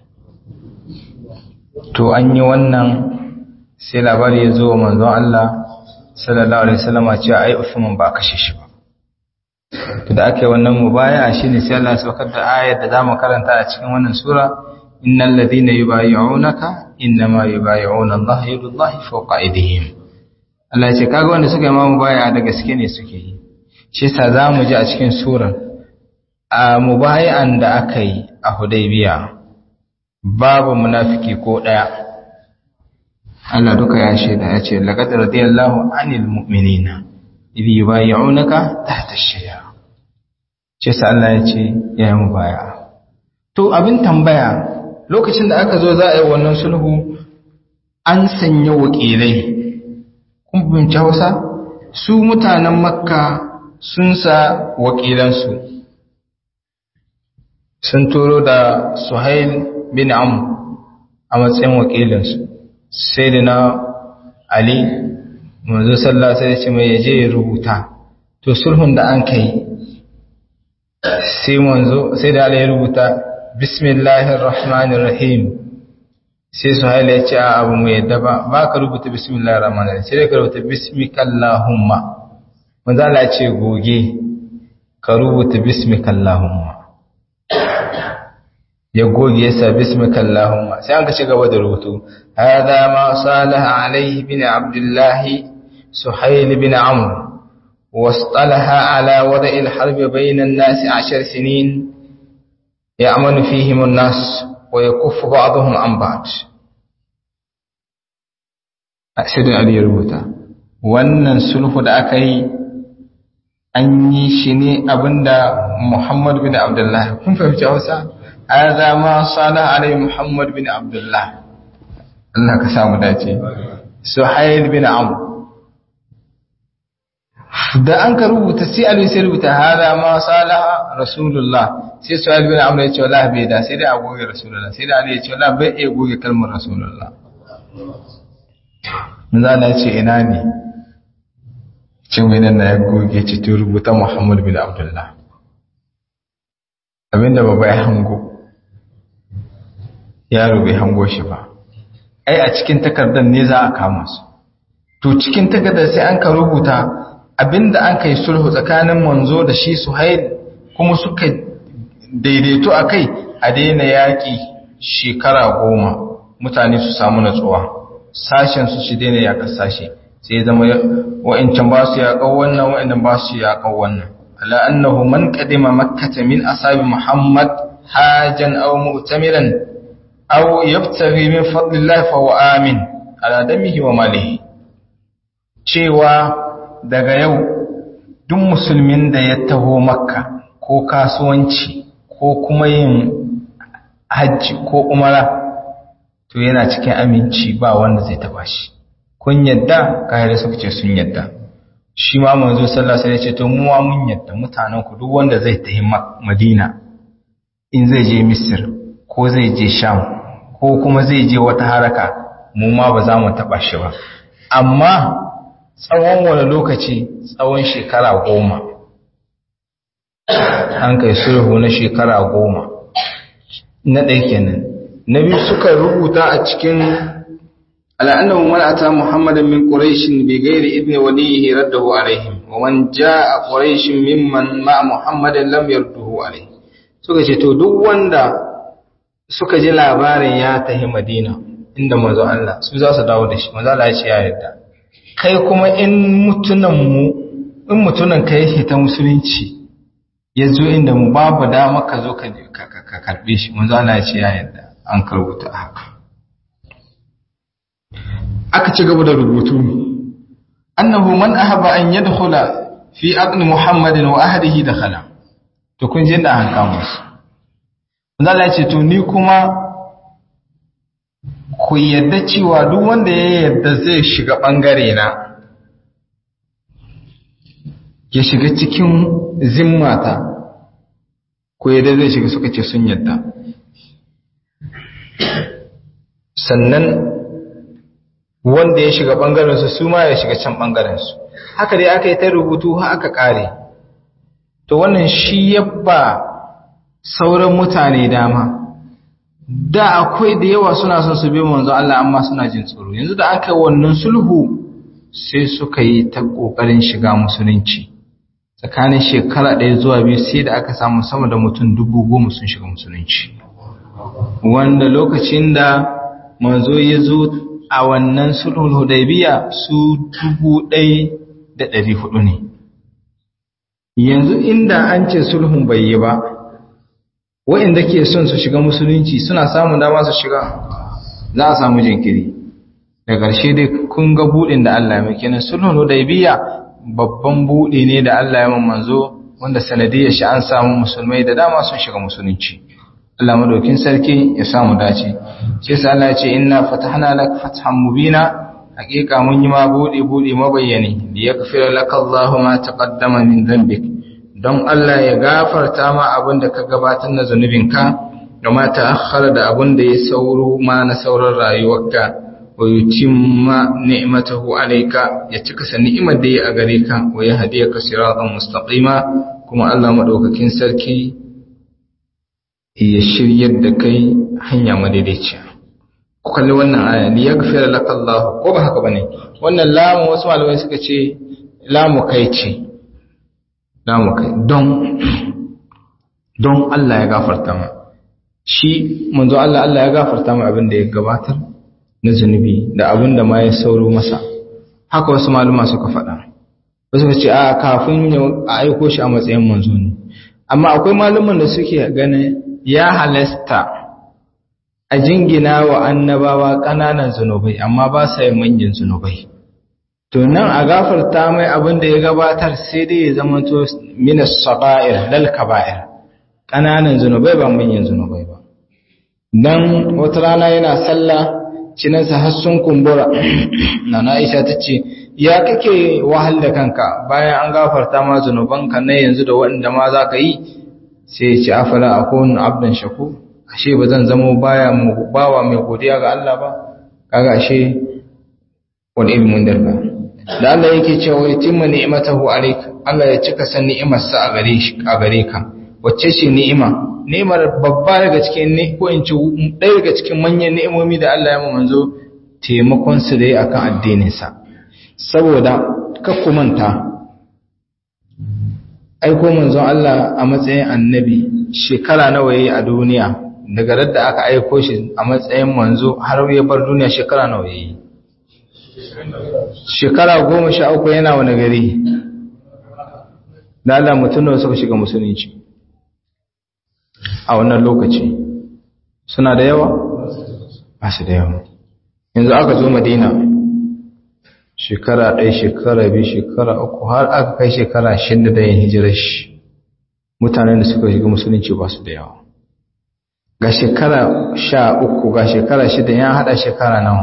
To an yi wannan sai labari ya zo wa manzon Allah sallallahu alaihi wasallam cewa ai Uthman ba kashe shi ba. To da aka yi wannan mubaya shine sai Allah ya saukar da ayar da zamu karanta a cikin wannan sura, innal ladina yubayyi'unaka innama yubayyi'una Allah yadullahi fawqa aydihim. Allah ya ce kaga wanda suka yi ma mubaya da gaske ne suke yi. Shi yasa zamu ji a cikin surar a mubayan da aka yi a Hudaybiya babu munafiki ko daya. Allah duka ya shaida ya ce laqad radiyallahu anil mu'minina idh yubayyi'unaka tahta ash-shajara. Shi yasa Allah ya ce ya yi mubaya. To abin tambaya, lokacin da aka zo za a yi wannan sulhu an sanya wakilai. Kun binci Hausa, su mutanen Makka sun sa wakilansu, sun turo da Suhail bin Amr a matsayin wakilinsu, sai da na Ali, manzo sallallahu alaihi wasallam mai yaje ya rubuta. To sulhun da an kai, sai da Ali ya rubuta, Bismillahir Rahmanir Rahim. Sai Suhail ya ce abu mu yadda ba ka rubuta bismillahir rahmanir rahim, sai ka rubuta bismikallahumma. Manzo Allah ya ce goge ka rubuta bismikallahumma. Ya goge yasa bismikallahumma, sai an ka ci gaba da rubutu. Hada ma salaha alaihi bin Abdullah Suhail bin Amr واصطلح على وضع الحرب بين الناس 10 سنين يأمن فيهم الناس ويكف بعضهم عن بعض. Sayyidina Ali ya rubuta wannan sulhu da aka yi an yi shi ne abinda Muhammad bin Abdullah, kun fahimci Hausa? Hadha ma sala alai Muhammad bin Abdullah. Allah ka samu dace. Suhail bin Amr. Da an ka rubuta sai Ali sai rubuta hadha ma sala Rasulullah. Sai Suhail bin Amr ya ce wallahi bai da, sai dai a goge Rasulullah. Sai da Ali ya ce wallahi bai iya goge kalmar Rasulullah. Mun zana ce ina ne? Cin wani na ya goge ce to rubuta Muhammad bin Abdullah. Abinda baba ya hango, yaro bai hango shi ba. Ai a cikin takardar ne za a kama su. To cikin takardar sai an ka rubuta abinda an kai sulhu tsakanin manzo da shi Suhail, kuma suka daidaito a kai a daina yaƙi shekara 10, mutane su samu natsuwa, sashen su shi daina yaƙar sashe. Sai zama wa'incan ba su yaƙon wannan, wa'innan ba su yaƙon wannan. Ala annahu man qadima makkata min ashabi Muhammad hajan aw mu'tamiran aw yabtaghi min fadlillahi fa huwa amin ala damihi wa malihi. Cewa daga yau duk musulmin da ya taho Makka ko kasuwanci ko kuma yin hajji ko umara to yana cikin aminci, ba wanda zai taba shi. Kun yadda? Kayan suka ce sun yadda. Shi ma manzo sallallahu alaihi wasallam ya ce to mu ma mun yadda, mutanen ku duk wanda zai tafi Madina, in zai je Misr ko zai je Sham ko kuma zai je wata haraka, mu ma ba za mu taba shi ba. Amma tsawon wani lokaci? Tsawon shekara 10. An kai sulhu na shekara 10. Na ɗaya kenan. Na biyu suka rubuta a cikin على أنه من أتى محمدا من قريش بغير إذن وليه رده عليهم ومن جاء قريش ممن مع محمد لم يرده عليه. suka ce to duk wanda suka ji labarin ya tahi Madina inda manzo Allah su za su dawo da shi, manzo Allah ya ce ya yarda. Kai kuma in mutunan kai yake ta musulunci ya zo inda mu babu dama ka zo ka karbe shi, manzo Allah ya ce ya yarda. An karbuta haka. Aka ci gaba da rubutu, annahu man ahaba an yadkhula fi aqni Muhammadin wa ahdihi dakhala. To kun ji da hanka musu. Allah ya ce to ni kuma ku yadda cewa duk wanda ya yadda zai shiga bangare na, ya shiga cikin zimmata, ku yadda zai shiga, suka ce sun yadda. Sannan wanda ya shiga ɓangarensu su ma ya shiga can ɓangarensu. Haka dai aka yi ta rubutu har aka ƙare. To wannan shi yabba sauran mutane dama. Da akwai da yawa suna son su bi manzo Allah amma suna jin tsoro. Yanzu da aka yi wannan sulhu sai suka yi ta ƙoƙarin shiga musulunci. Tsakanin shekara 1 zuwa 2 sai da aka samu sama da mutum 10,000 sun shiga musulunci. Wanda lokacin da manzo ya zo a wannan sulhul Hudaybiya su 1,400 ne. Yanzu inda an ce sulhun bai yi ba, waɗanda ke son su shiga musulunci suna samun dama su shiga, za a samu jinkiri. Da ƙarshe dai kun ga buɗin da Allah ya mai kenan sulhul Hudaybiya babban buɗe ne da Allah ya manzo, wanda sanadiyar shi an samu musulmai da dama sun shiga musulunci. Allah madaukin sarki ya samu dace. Sai sai Allah ya ce inna fatahna lak fathan mubina, hakika mun yi ma bude mabayyani li yaghfira lak Allahu ma taqaddama min dhanbik, don Allah ya gafarta ma abin da ka gabatar na zanubinka da ma ta'akhkhara da abin da ya sauro ma na sauran rayuwarka, wa yutimma ni'matahu alayka, ya cika sa ni'imar da ya a gare ka, wa yahdiyaka siratan mustaqima, kuma Allah madaukakin sarki ya shiryar da kai hanya madaidaiciya. Ku kalli wannan aya, li yaghfira laka Allah, ko ba haka bane? Wannan lamu wasu malamai suka ce lamu kai ce. Lamu kai don Allah ya gafarta ma. Shi manzo Allah ya gafarta ma abin da ya gabatar na zunubi da abin da ma ya sauro masa. Haka wasu maluma suka faɗa. Wasu suka ce a kafin a aiko shi a matsayin manzo ne. Amma akwai maluman da suke ganin ya halasta a jingina wa annabawa ƙananan zunubai amma ba sa yin manyan zunubai. to nan a gafarta mai abin da ya gabatar sai dai ya zama to minas saga'ir lal kaba'ir, ƙananan zunubai ba manyan zunubai ba. Dan wata rana yana sallah cinansa har sun kumbura, nana Aisha ta ce ya kake wahal da kanka bayan an gafarta ma zunubanka na yanzu da waɗanda ma za ka yi, sai ya ce afala akun abdan shaku, ashe ba zan zama bawa mai godiya ga Allah ba, kaga ashe wani ilmin darba da Allah yake cewa yatimma ni'matahu alayka, Allah ya cika san ni'imarsa a gare ka. Wacce ce ni'imar babba daga cikin ne ko in ci ɗaya daga cikin manyan ni'imomi da Allah ya mu manzo taimakon su dai akan addinin sa. Saboda kakku manta aiko manzon Allah a matsayin annabi shekara nawa yayi a duniya, daga radda aka aiko shi a matsayin manzo har ya bar duniya shekara nawa yayi? Shekara 13 yana wani gari. Da Allah mutum da suka shiga musulunci a wannan lokaci suna da yawa? Ba su da yawa. Yanzu aka zo Madina shekara 1, shekara 2, shekara 3 har aka kai shekara 6 da yin hijirar shi, mutanen da suka shiga musulunci ba su da yawa. Ga shekara 13 ga shekara 6 ya hada shekara nawa?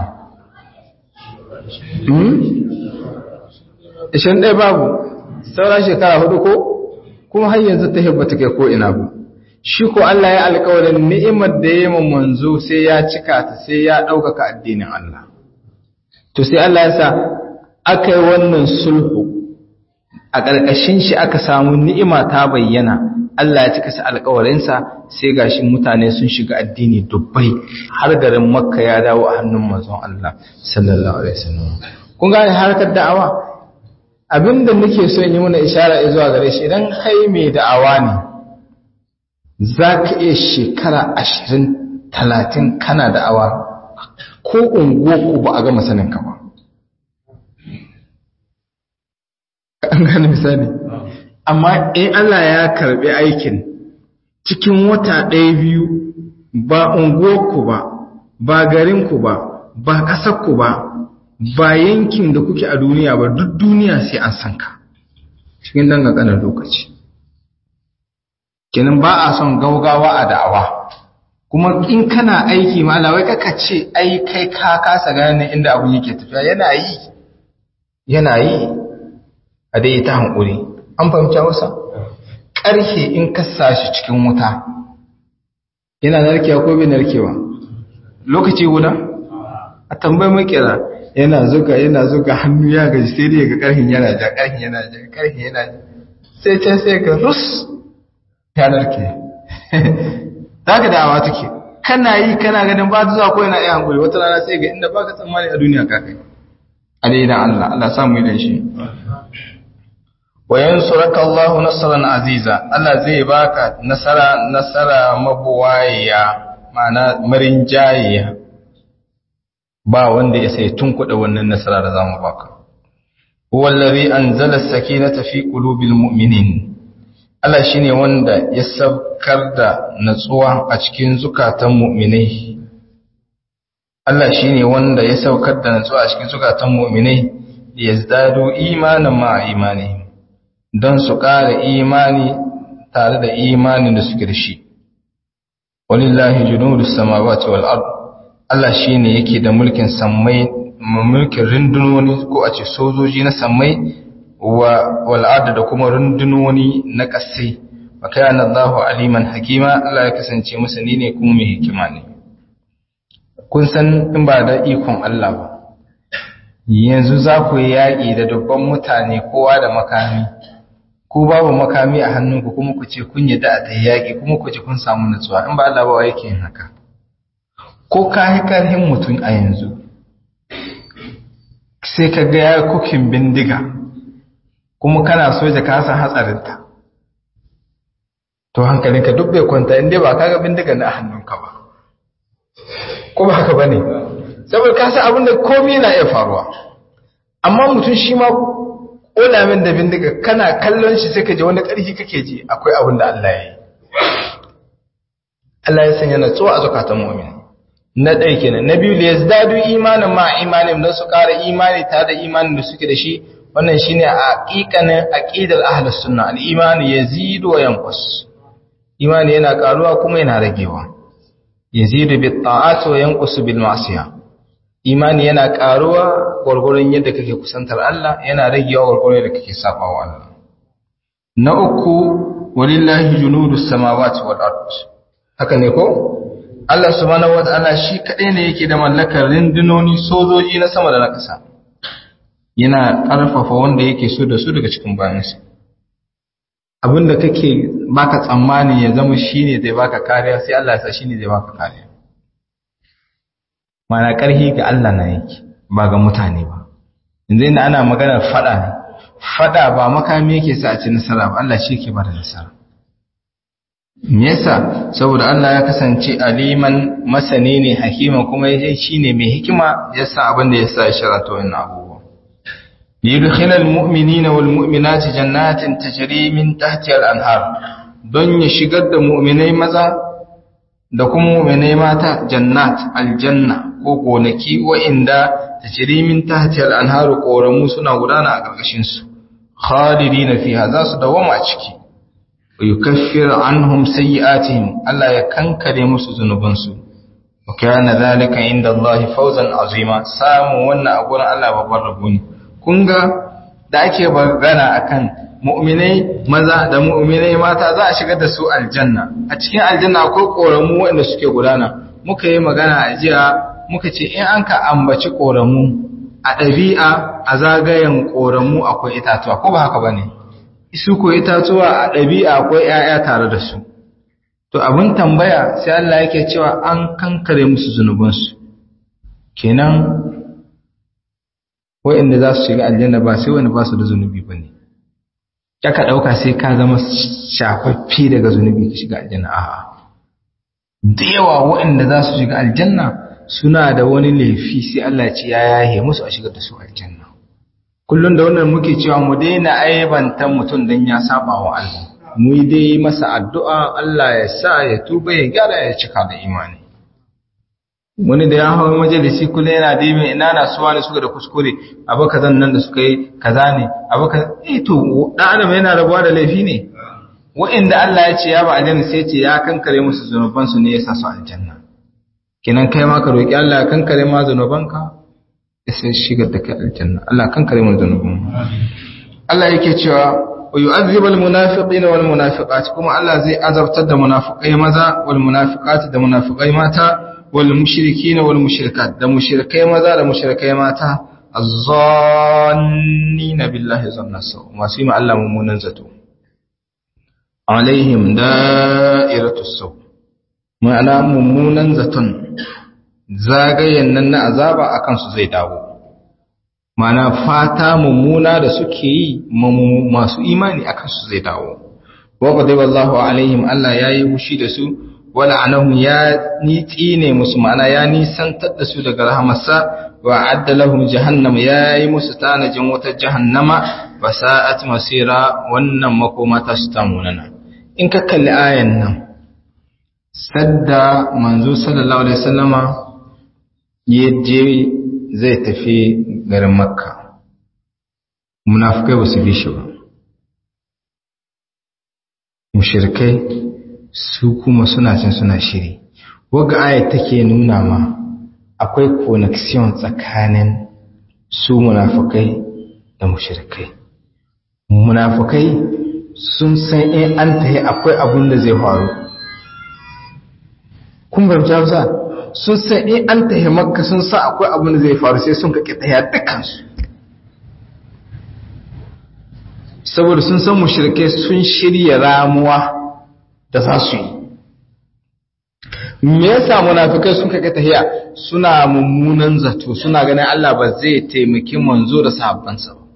21 babu, sauran shekara 4 ko? Kuma har yanzu ta hibbata kai ko ina ba. Shi ko Allah ya alƙawarin ni'imar da ya yi manzo sai ya cika ta, sai ya ɗaukaka addinin Allah. To sai Allah ya sa aka yi wannan sulhu a ƙarƙashin shi aka samu ni'ima ta bayyana, Allah ya cika sa alƙawarinsa sai gashi mutane sun shiga addini dubbai har garin Makka ya dawo a hannun manzon Allah sallallahu alaihi wasallam. Kun gane harkar da'awa? Abinda nake so in yi mana ishara zuwa gare shi, idan kai mai da'awa ne zaka iya shekara 20-30 kana da'awa ko unguwarku ba a ga masanin ka ba. An gane misali? Amma in Allah ya karbi aikin cikin wata 1-2 ba unguwarku ba, ba garinku ba, ba ƙasarku ba, ba yankin da kuke a duniya ba, duk duniya sai an san ka cikin dangantanar lokaci. Kenan ba a son gaugawa a da'awa. Kuma in kana aiki ma Allah wai kaka ce ai kai ka kasa gane inda abu yake tafiya, yana yi a dai ta hankuri. An fahimci wasa ƙarfe in ka sashi cikin wuta yana narkewa ko bai narkewa lokaci guda? A tambayi makera yana zuga hannu ya gaji sai dai ga ƙarfin yana ja sai can sai ga rus ya narke. Za ka da'awa take kana yi kana ganin ba zuwa ko yana iya hankuli, wata rana sai ga inda ba ka tsammani a duniya ka kai. A dai da Allah samu yi da shi. Wa yansuraka Allah nasran aziza, Allah zai baka nasara mabuwaya, ma'ana marinjayiya, ba wanda ya sai tunkuɗa wannan nasara da zamu baka. Huwa allazi anzala as-sakinata fi qulubil mu'minin, Allah shine wanda ya saukar da natsuwa a cikin zukatan mu'minai. Allah shine wanda ya saukar da natsuwa a cikin zukatan mu'minai, yazdadu imanan ma imani, don su ƙara imani tare da imanin da suke da shi. Walillahi junudus samawati wal ard, Allah shine yake da mulkin sammai, mulkin rundunoni ko a ce sojoji na sammai wal ard da kuma rundunoni na ƙasai. Wa kana Allahu aliman hakima, Allah ya kasance masani ne kuma mai hikima ne. Kun san in ba da ikon Allah ba, yanzu za ku yi yaƙi da dubban mutane kowa da makami, ko babu makami a hannunku kuma ku ce kun yi da ta yaƙi kuma ku ce kun samu nutsuwa, in ba Allah ba yake yin haka. Ko ka yi ƙarhin mutum a yanzu sai ka ga ya kukin bindiga kuma kana soja ka san hatsarinta, to hankalinka duk bai kwanta inda ba ka ga bindiga na hannunka ba, ko ba haka bane? Saboda ka san abin da komai na iya faruwa. Amma mutum shi ma ƙona min da bindiga kana kallon shi sai ka ji wani ƙarfi kake ji, akwai abin da Allah ya yi. Allah ya sanya natsuwa a zukatan mu'min. na ɗaya kenan. Na biyu liyazdadu imanin ma imanin da su ƙara imani ta da imanin da suke da shi. Wannan shine haƙiƙanin aqidar ahlus sunna. Al-iman yazidu wa yanqus. Imani yana ƙaruwa kuma yana ragewa. Yazidu bit ta'ati wa yanqusu bil ma'siyah. Imani yana ƙaruwa gurgurun yadda kake kusantar Allah, yana ragewa gurgurun yadda kake sabawa Allah. Na uku walillahi junudus samawati wal ard. Haka ne ko? Allah subhanahu wa ta'ala shi kadai ne yake da mallakar rindunoni sojoji na sama da na ƙasa. Yana ƙarfafa wanda yake so da su daga cikin bayansa. Abinda kake baka tsammani ya zama shine zai baka kariya sai Allah ya sa shine zai baka kariya. Mana ƙarfi ga Allah na yake ba ga mutane ba. Yanzu inda ana maganar fada ne. Fada ba makami yake sa a ci nasara ba, Allah shi yake bada nasara. Me yasa? Saboda Allah ya kasance aliman masani ne hakiman kuma yace shine mai hikima yasa abin da yasa ya sharata wannan abubuwa. Yudkhilul mu'minina wal mu'minati jannatin tajri min tahtiha al-anhar. Don ya shigar da mu'minai maza da kuma mu'minai mata jannat aljanna ko gonaki wa'inda tajri min tahtiha al-anhar koramu suna gudana a karkashin su. Khalidina fiha za su dawama a ciki. ويكفر عنهم سيئاتهم الله يكنكر musu zunubansu وكان ذلك عند الله فوزا عظيما samu wannan a gurin Allah babbar rabo ne kun ga da ake magana akan mu'minai maza da mu'minai mata za a shigar da su aljanna a cikin aljanna akwai koramu wanda suke gudana muka yi magana a jiya muka ce in an ka ambaci koramu a ɗabi'a a zagayen koramu akwai itatuwa ko ba haka bane su ko itatuwa a ɗabi'a akwai ‘ya'ya tare da su. To abin tambaya sai Allah yake cewa an kankare musu zunubansu. Kenan wa'inda za su shiga aljanna ba sai wani ba su da zunubi ba ne. Ya ka ɗauka sai ka zama shafaffi daga zunubi ka shiga aljanna a'a. Da yawa wa'inda za su shiga aljanna suna da wani laifi sai Allah ce ya yahe musu a shigar da su aljanna. Kullum da wannan muke cewa mu daina aibanta mutum don ya saba wa Allah. Mu yi dai masa addu'a Allah ya sa ya tuba ya gyara ya cika da imani. Wani da ya hawa majalisi kullum yana dai mai ina na suwa ne suka da kuskure, abu kazan nan da suka yi kaza ne, abu kaza. To, ɗan adam yana rabuwa da laifi ne. Wa'inda Allah ya ce ya ba aljanna sai ce ya kankare musu zunubansu ne ya sa su aljanna. Kenan kai ma ka roƙi Allah ya kankare ma zunubanka. sai shigar da kai aljanna Allah kan kare mu zanubin Allah yake cewa wa yu'adhibul munafiqina wal munafiqat kuma Allah zai azabtar da munafikai maza wal munafiqat da munafikai mata wal mushrikina wal mushrikat da mushrikai maza da mushrikai mata azzannina billahi zanna saw masu yi Allah mummunan zato alaihim da'iratus saw ma'ana mummunan zaton zagayen nan na azaba akan su zai dawo mana fata mummuna da suke yi masu imani akan su zai dawo wa qadaba Allahu alaihim Allah yayi hushi da su wala anahum ya tsine musu mana ya nisantar da su daga rahamarsa wa adda lahum jahannam yayi musu tanajin wata jahannama fasa'at masira wannan makoma ta su tamunana in ka kalli ayan nan sadda manzo sallallahu alaihi wasallama yaje zai tafi garin makka munafikai ba su bi shi ba mushrikai su kuma suna cin suna shiri waga ayat take nuna ma akwai connection tsakanin su munafikai da mushrikai munafikai sun san in an tahi akwai abun da zai faru kun fahimci Hausa sun san in an tahi makka sun sa akwai abin da zai faru sai sun kake tahiya dukansu saboda sun san mushrike sun shirya ramuwa da za su yi me yasa munafikai sun kake tahiya suna mummunan zato suna ganin Allah ba zai taimaki manzo da sahabbansa ba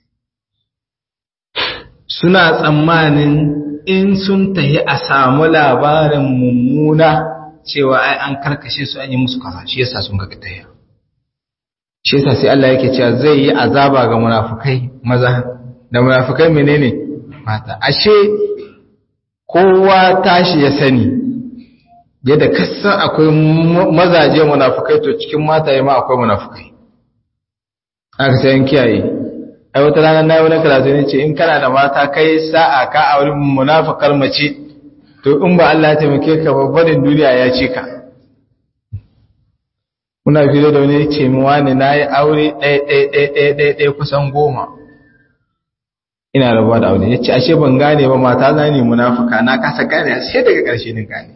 suna tsammanin in sun tahi a samu labarin mummuna cewa ai an karkashe su an yi musu kaza shi yasa sun ga tahiya shi yasa sai Allah yake cewa zai yi azaba ga munafikai maza da munafikai menene mata ashe kowa tashi ya sani yadda kasan akwai mazaje munafukai to cikin mataye ma akwai munafukai aka sai kiyaye ai wata rana na yi wani karatu ne ce in kana da mata kai sa'a ka auri munafukar mace to in ba Allah ya taimake ka babban duniya ya ce ka muna filo da wani ce mi wani na yi aure ɗaya kusan 10 ina rabuwa da aure ya ce ashe ban gane ba mata za ne munafuka na kasa gane sai daga ƙarshe ne gane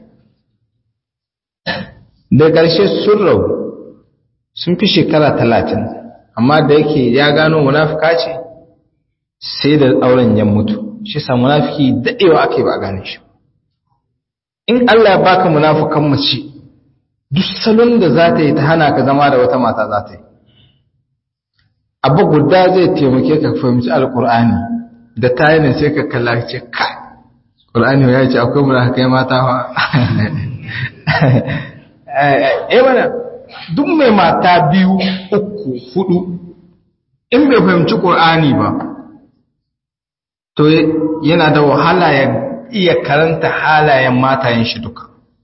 da ƙarshe sun rabu sun fi shekara 30 amma da yake ya gano munafika ce sai da auren ya mutu shi sa munafiki daɗewa ake ba gane shi in Allah ya baka munafukan mace duk salon da za ta yi ta hana ka zama da wata mata za ta yi abu guda zai taimake ka fahimci alkur'ani da tayin sai ka kalla ce kai qur'ani ya ce akwai munafikai mata fa mana duk mai mata 2 3 4 in bai fahimci qur'ani ba to yana da wahala ya iya karanta halayen matayen shi duka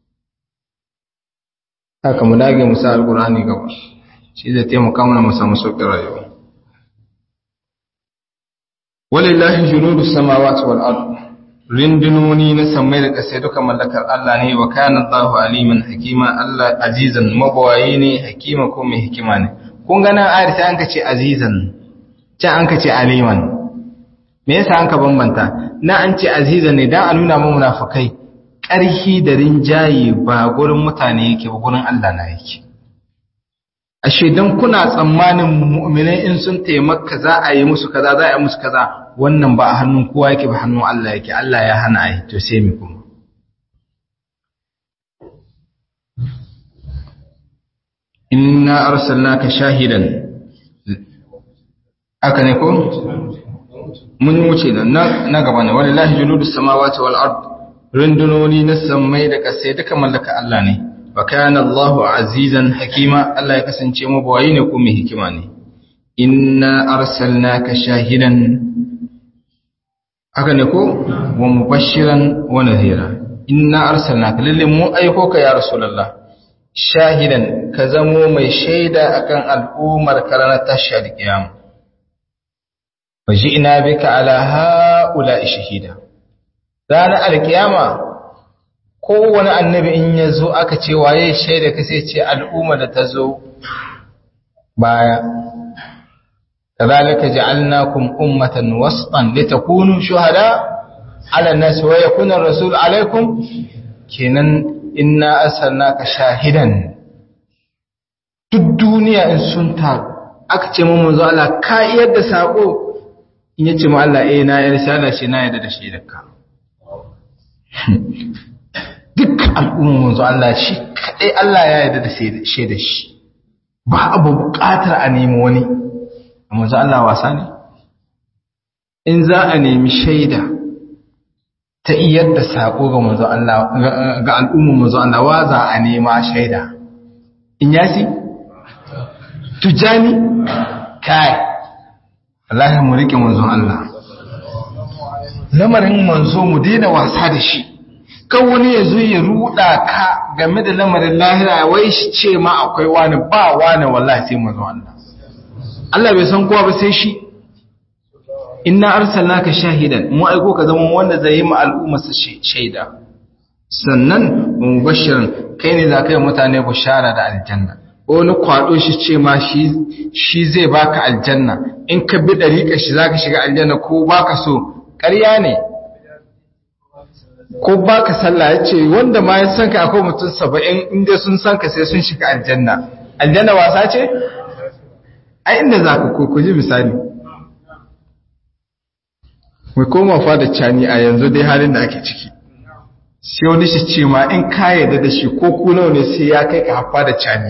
haka mu dage mu sa alqur'ani gaba shi zai taimaka mana mu samu sauƙin rayuwa walillahi junudus samawati wal ard rindunoni na samai da ƙasai duka mallakar Allah ne wa kana Allahu aliman hakima Allah azizan mabawayi ne hakima ko mai hikima ne kun ga nan ayar sai an kace azizan can an kace aliman me yasa an ka bambanta na an ce azizan ne dan a nuna mu munafikai ƙarhi da rinjaye ba gurin mutane yake ba gurin Allah na yake ashe dan kuna tsammanin mu'minai in sun taimaka za a yi musu kaza za a yi musu kaza wannan ba a hannun kowa yake ba hannun Allah yake Allah ya hana ai to sai mi kuma inna arsalnaka shahidan aka ne ko mun wuce da na gaba ne wallahi junudus samawati wal ard rundunoni na sammai da kasai duka mallaka Allah ne wa kana Allahu azizan hakima Allah ya kasance mabawayi ne kuma hikima ne inna arsalnaka shahidan haka ne ko wa mubashiran wa nadhira inna arsalnaka lillahi mu aiko ka ya rasulullah shahidan ka zamo mai shaida akan al'ummar karana tashar kiyam waji'na bika ala haula'i shahida ranar alkiyama kowane annabi in ya zo aka ce waye shaida ka sai ce al'umma da ta zo baya kadhalika ja'alnakum ummatan wasatan litakunu shuhada 'ala an-nas wa yakuna ar-rasul 'alaykum kenan inna arsalnaka shahidan duk duniya in sun ta aka ce mun manzo Allah ka yadda sako in yace mu Allah na yarda Allah shi na yarda da shi dakka duk al'umma manzo Allah shi kadai Allah ya yarda da shi da shi ba abu buƙatar a nemi wani manzo Allah wasa ne in za a nemi shaida ta iyar da sako ga manzo Allah ga al'umma manzo Allah wa za a nema shaida in yasi tujani kai Allah mu rike manzo Allah lamarin manzo mu daina wasa da shi kan wani ya zo ya ruda ka game da lamarin lahira wai shi ce ma akwai wani ba wani wallahi sai manzo Allah Allah bai san kowa ba sai shi inna arsalnaka shahidan mu aiko ka zama wanda zai yi ma al'umma sa shaida sannan mubashiran kai ne za ka yi mutane bushara da aljanna wani kwado shi ce ma shi zai baka aljanna in ka bi dariƙar shi zaka shiga aljanna ko baka so ƙarya ne ko baka sallah yace wanda ma ya san ka akwai mutum 70 inda sun san ka sai sun shiga aljanna aljanna wasa ce ai inda zaka ku ji misali mai koma fa da cani a yanzu dai halin da ake ciki sai wani shi ce ma in ka yarda da shi ko ku nawa ne sai ya kai ka haffa da cani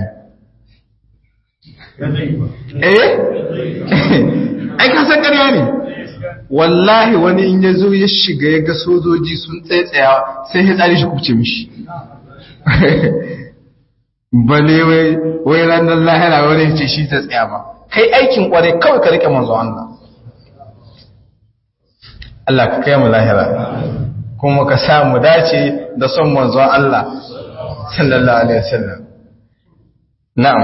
ai ka san ƙarya ne wallahi wani in ya zo ya shiga ya ga sojoji sun tsaitsaya sai ya tsari shi kubce mishi bale wai ranar lahira wani ya ce shi ta tsaya ba kai aikin kwarai kawai ka rike manzo Allah Allah ka kai mu lahira kuma ka sa mu dace da son manzo Allah sallallahu alaihi wasallam na'am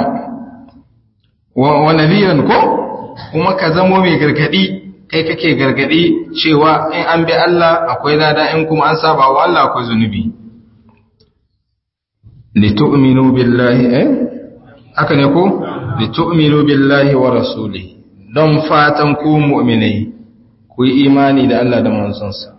wa nabiyyan ko kuma ka zamo mai gargadi kai kake gargadi cewa in an bi Allah akwai lada in kuma an saba wa Allah akwai zunubi litu'minu billahi haka ne ko litu'minu billahi wa rasulihi don fatan ku mu'minai ku yi imani da Allah da manzonsa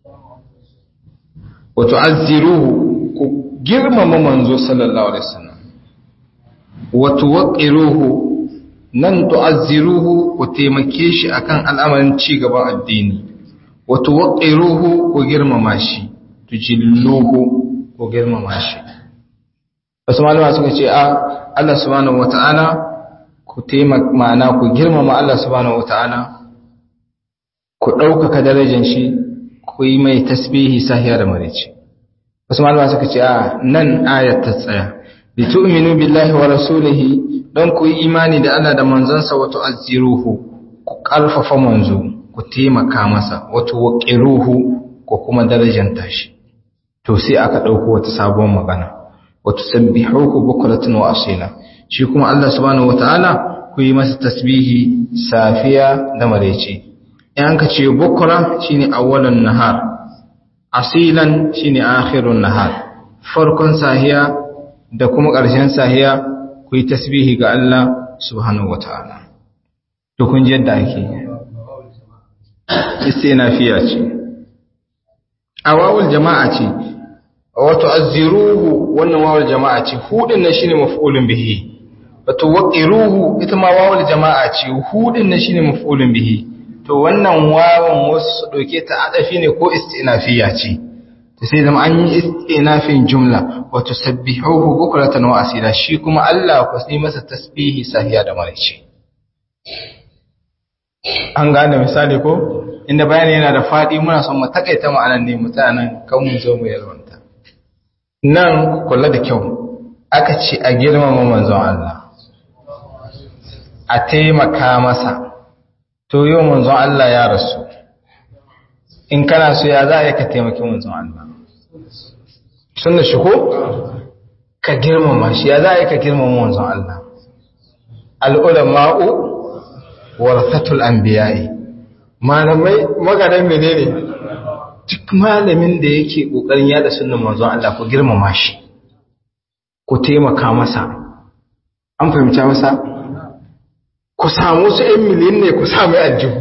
wa tu'azziruhu ku girmama manzo sallallahu alaihi wasallam wa tuwaqqiruhu nan tu'azziruhu ku taimake shi akan al'amarin ci gaban addini wa tuwaqqiruhu ku girmama shi tujilluhu ku girmama shi wasu malama suka ce Allah subhanahu wata'ala ku taimaka ma'ana ku girmama Allah subhanahu wata'ala ku ɗaukaka darajar shi ku yi mai tasbihi sahiya da marici wasu malama suka ce nan ayat ta tsaya li tu'minu billahi wa rasulihi don ku yi imani da Allah da manzansa wa tu'azziruhu ku ƙarfafa manzo ku taimaka masa wa tuwaqqiruhu ku kuma darajanta shi to sai aka ɗauko wata sabuwar magana wa tusabbihuhu bukratan wa asila shi kuma Allah subhanahu wataala ku yi masa tasbihi safiya da maraice in ka ce bukra shine awwalan nahar asilan shine akhirun nahar farkon sahiya da kuma ƙarshen sahiya ku yi tasbihi ga Allah subhanahu wataala to kun ji yadda ake istinafiya ce awawul jama'a ce wato azziruhu wannan wawul jama'a ce hudin nan shine maf'ulun bihi wato waqiruhu ita ma wawul jama'a ce hudin nan shine maf'ulun bihi to wannan wawan wasu dauke ta adafi ne ko istinafiya ce to sai zama an yi istinafin jumla wato sabbihuhu bukratan wa asila shi kuma Allah ku sai masa tasbihi sahiya da maraice an gane misali ko inda bayani yana da fadi muna son mu takaita ma'anan ne mutanen kan mu zo mu yarwanta nan kula da kyau aka ce a girmama manzon Allah a taimaka masa to yau manzon Allah ya rasu in kana so ya za a yi ka taimaki manzon Allah sunna shi ko ka girmama shi ya za a yi ka girmama manzon Allah al'ulama'u warathatul anbiya'i malamai magadan menene duk malamin da yake kokarin yada sunnar manzon Allah ku girmama shi ku taimaka masa an fahimta masa ku samu su 'yan miliyan ne ku samu aljihu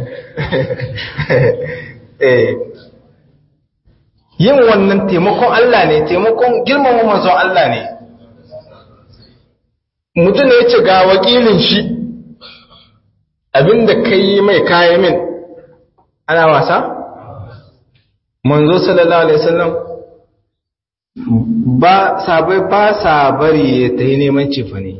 yin wannan taimakon Allah ne taimakon girmama manzon Allah ne mutum ne ya ce ga wakilin shi abinda ka yi mai kayan min ana wasa manzo sallallahu alaihi wasallam ba sa bari ya ta yi neman cefa ne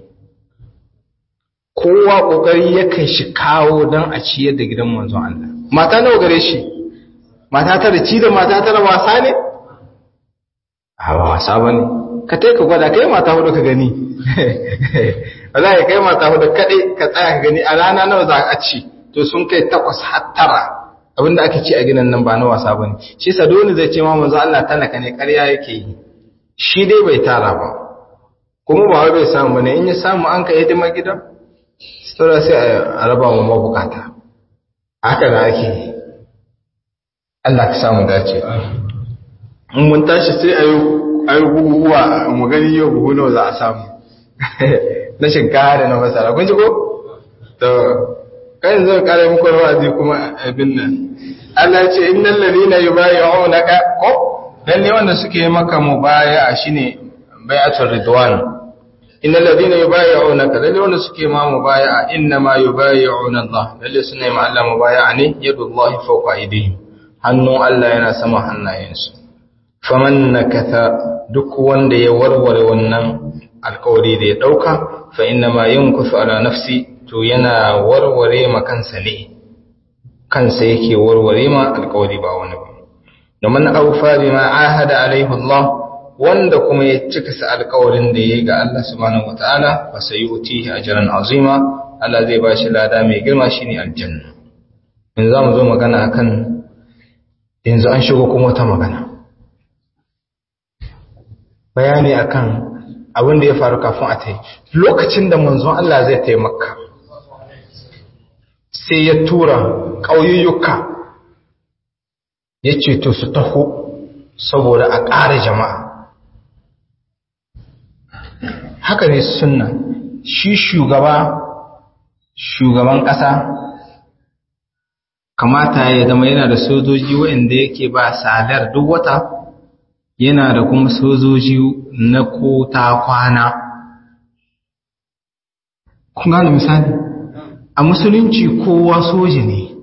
kowa kokari yakan shi kawo don a ciyar da gidan manzon Allah mata nawa gare shi mata ta da ci da mata ta da wasa ne a ba wasa bane ka tai ka gwada kai mata hudu ka gani wallahi kai mata hudu kadai ka tsaya ka gani a rana nawa za a ci to sun kai 8 har 9 abinda ake ci a gidan nan ba na wasa bane shi yasa dole zai ce ma manzo Allah talaka ne ƙarya yake yi shi dai bai tara ba kuma ba wai bai samu bane in ya samu an kai hidimar gidan sai sai a raba mu mabukata haka da ake Allah ka samu dace in mun tashi sai ayi buguwa mu gani yau bugu nawa za a samu na shinkafa da na masara kun ji ko to kai zan kare muku wa'azi kuma abin nan Allah ya ce innal ladina yubayyi'unaka ko lalle wanda suke maka mubaya'a shine bai'atul ridwan innal ladina yubayyi'unaka lalle wanda suke ma mubaya'a inna ma yubayyi'una Allah lalle suna ma Allah mubaya'a ne yadullahi fawqa aydihim hannun Allah yana sama hannayensu faman nakatha duk wanda ya warware wannan alƙawari da ya dauka fa inna ma yankusu ala nafsi to yana warware ma kansa ne kansa yake warware ma alƙawari ba wani ba domin aufa bima ahada alaihi Allah wanda kuma ya cika sa alƙawarin da yayi ga Allah subhanahu wataala fa sayutihi ajran azima Allah zai bashi lada mai girma shine aljanna yanzu zamu zo magana akan yanzu an shigo kuma wata magana bayani akan abin da ya faru kafin a tai lokacin da manzon Allah zai taimaka sai ya tura ƙauyuka ya ce to su taho saboda a ƙara jama'a haka ne sunna shi shugaban ƙasa kamata ya zama yana da sojoji waɗanda yake ba sadar duk wata yana da kuma sojoji na kota kwana kun gane misali a musulunci kowa soji ne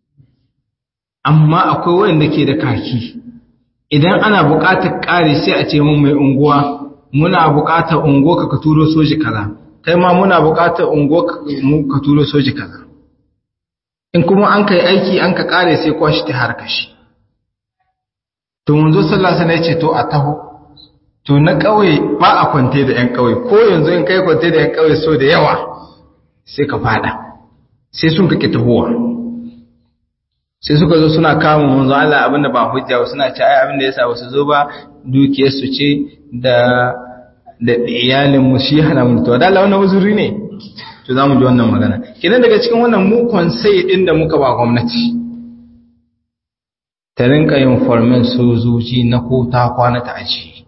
amma akwai waɗanda ke da kaki idan ana buƙatar ƙari sai a ce mun mai unguwa muna buƙatar unguwa ka turo soji kaza kai ma muna buƙatar unguwa ka turo soji kaza in kuma an kai aiki an ka ƙare sai kwashi ta harkashi to manzo sallallahu alaihi wasallam ya ce to a taho to na ƙauye ba a kwante da ƴan ƙauye ko yanzu in kai kwante da ƴan ƙauye so da yawa sai ka fada sai sun kake tahowa sai suka zo suna kama manzo Allah abinda ba hujja suna ce ai abinda yasa wasu zo ba dukiyar su ce da iyalin mu shi hana mu to da Allah wannan uzuri ne to zamu ji wannan magana kidan daga cikin wannan mu konsai din da muka ba gwamnati ta rinka yin formen sojoji na kota kwana ta aji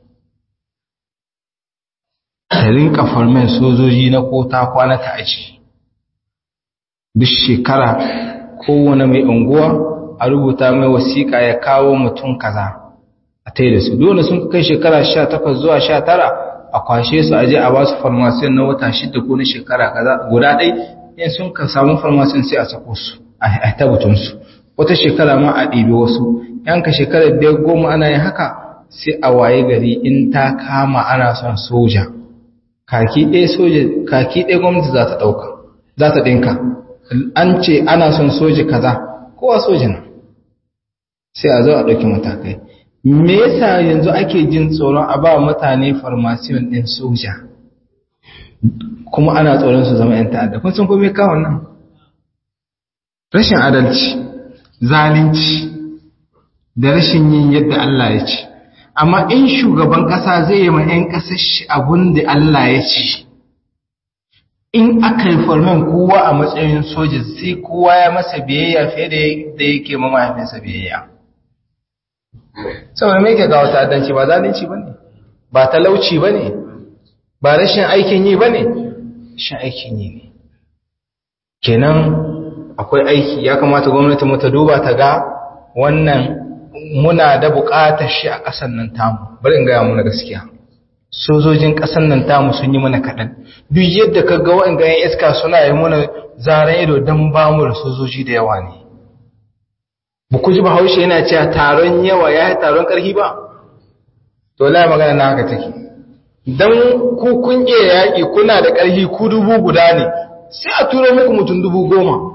ta rinka formen sojoji na kota kwana ta aji duk shekara kowane mai unguwa a rubuta mai wasiƙa ya kawo mutum kaza a tai da su dole sun kai shekara 18 zuwa 19 a kwashe su aje a ba su farmasiyon na wata 6 ko na shekara kaza guda ɗai in sun ka samu farmasiyon sai a sako su a tabbatun su wata shekara ma a ɗibi wasu yanka shekarar 10 ana yin haka sai a waye gari in ta kama ana son soja kaki ɗaya gwamnati za ta ɗauka za ta ɗinka an ce ana son soja kaza kowa soja na sai a zo a ɗauki matakai me yasa yanzu ake jin tsoron a ba mutane farmasiyon ɗin soja kuma ana tsoron su zama 'yan ta'adda kun san ko me kawo nan rashin adalci zalunci da rashin yin yadda Allah ya ce amma in shugaban ƙasa zai yi ma 'yan ƙasar shi abun da Allah ya ce in aka yi formen kowa a matsayin soja sai kowa ya masa biyayya fiye da yake ma mahaifinsa biyayya saboda mai ke ga wata addanci ba zalunci ba ne ba talauci ba ne ba rashin aikin yi ba ne rashin aikin yi ne kenan akwai aiki ya kamata gwamnati mu ta duba ta ga wannan muna da buƙatar shi a ƙasar nan tamu bari in gaya mu na gaskiya sojojin ƙasar nan tamu sun yi mana kaɗan duk yadda ka ga wa'in gayen iska suna yi mana zaren ido don ba mu da sojoji da yawa ne ba ku ji bahaushe yana cewa taron yawa ya yi taron ƙarfi ba to la magana na haka take don ku kun iya yaƙi kuna da ƙarfi ku 1000 guda ne sai a turo muku mutum 10,000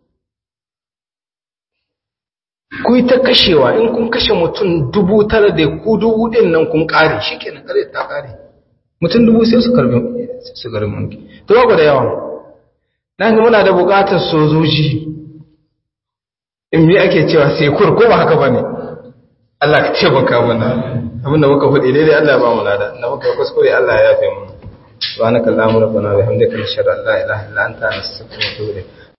ku yi ta kashewa in kun kashe mutum 9,000 da ku 1000 ɗin nan kun ƙare shi ke nan ƙare ta ƙare mutum 1000 sai su karbi mulki to ba ku da yawa na ga muna da buƙatar sojoji in bi ake cewa sai kur ko ba haka ba ne Allah ka taimaka mana abinda muka faɗi daidai Allah ba mu lada na muka kuskure Allah ya yafe mu subhanaka allahumma rabbana wa bihamdika nashhadu an la ilaha illa anta nastaghfiruka wa natubu ilayk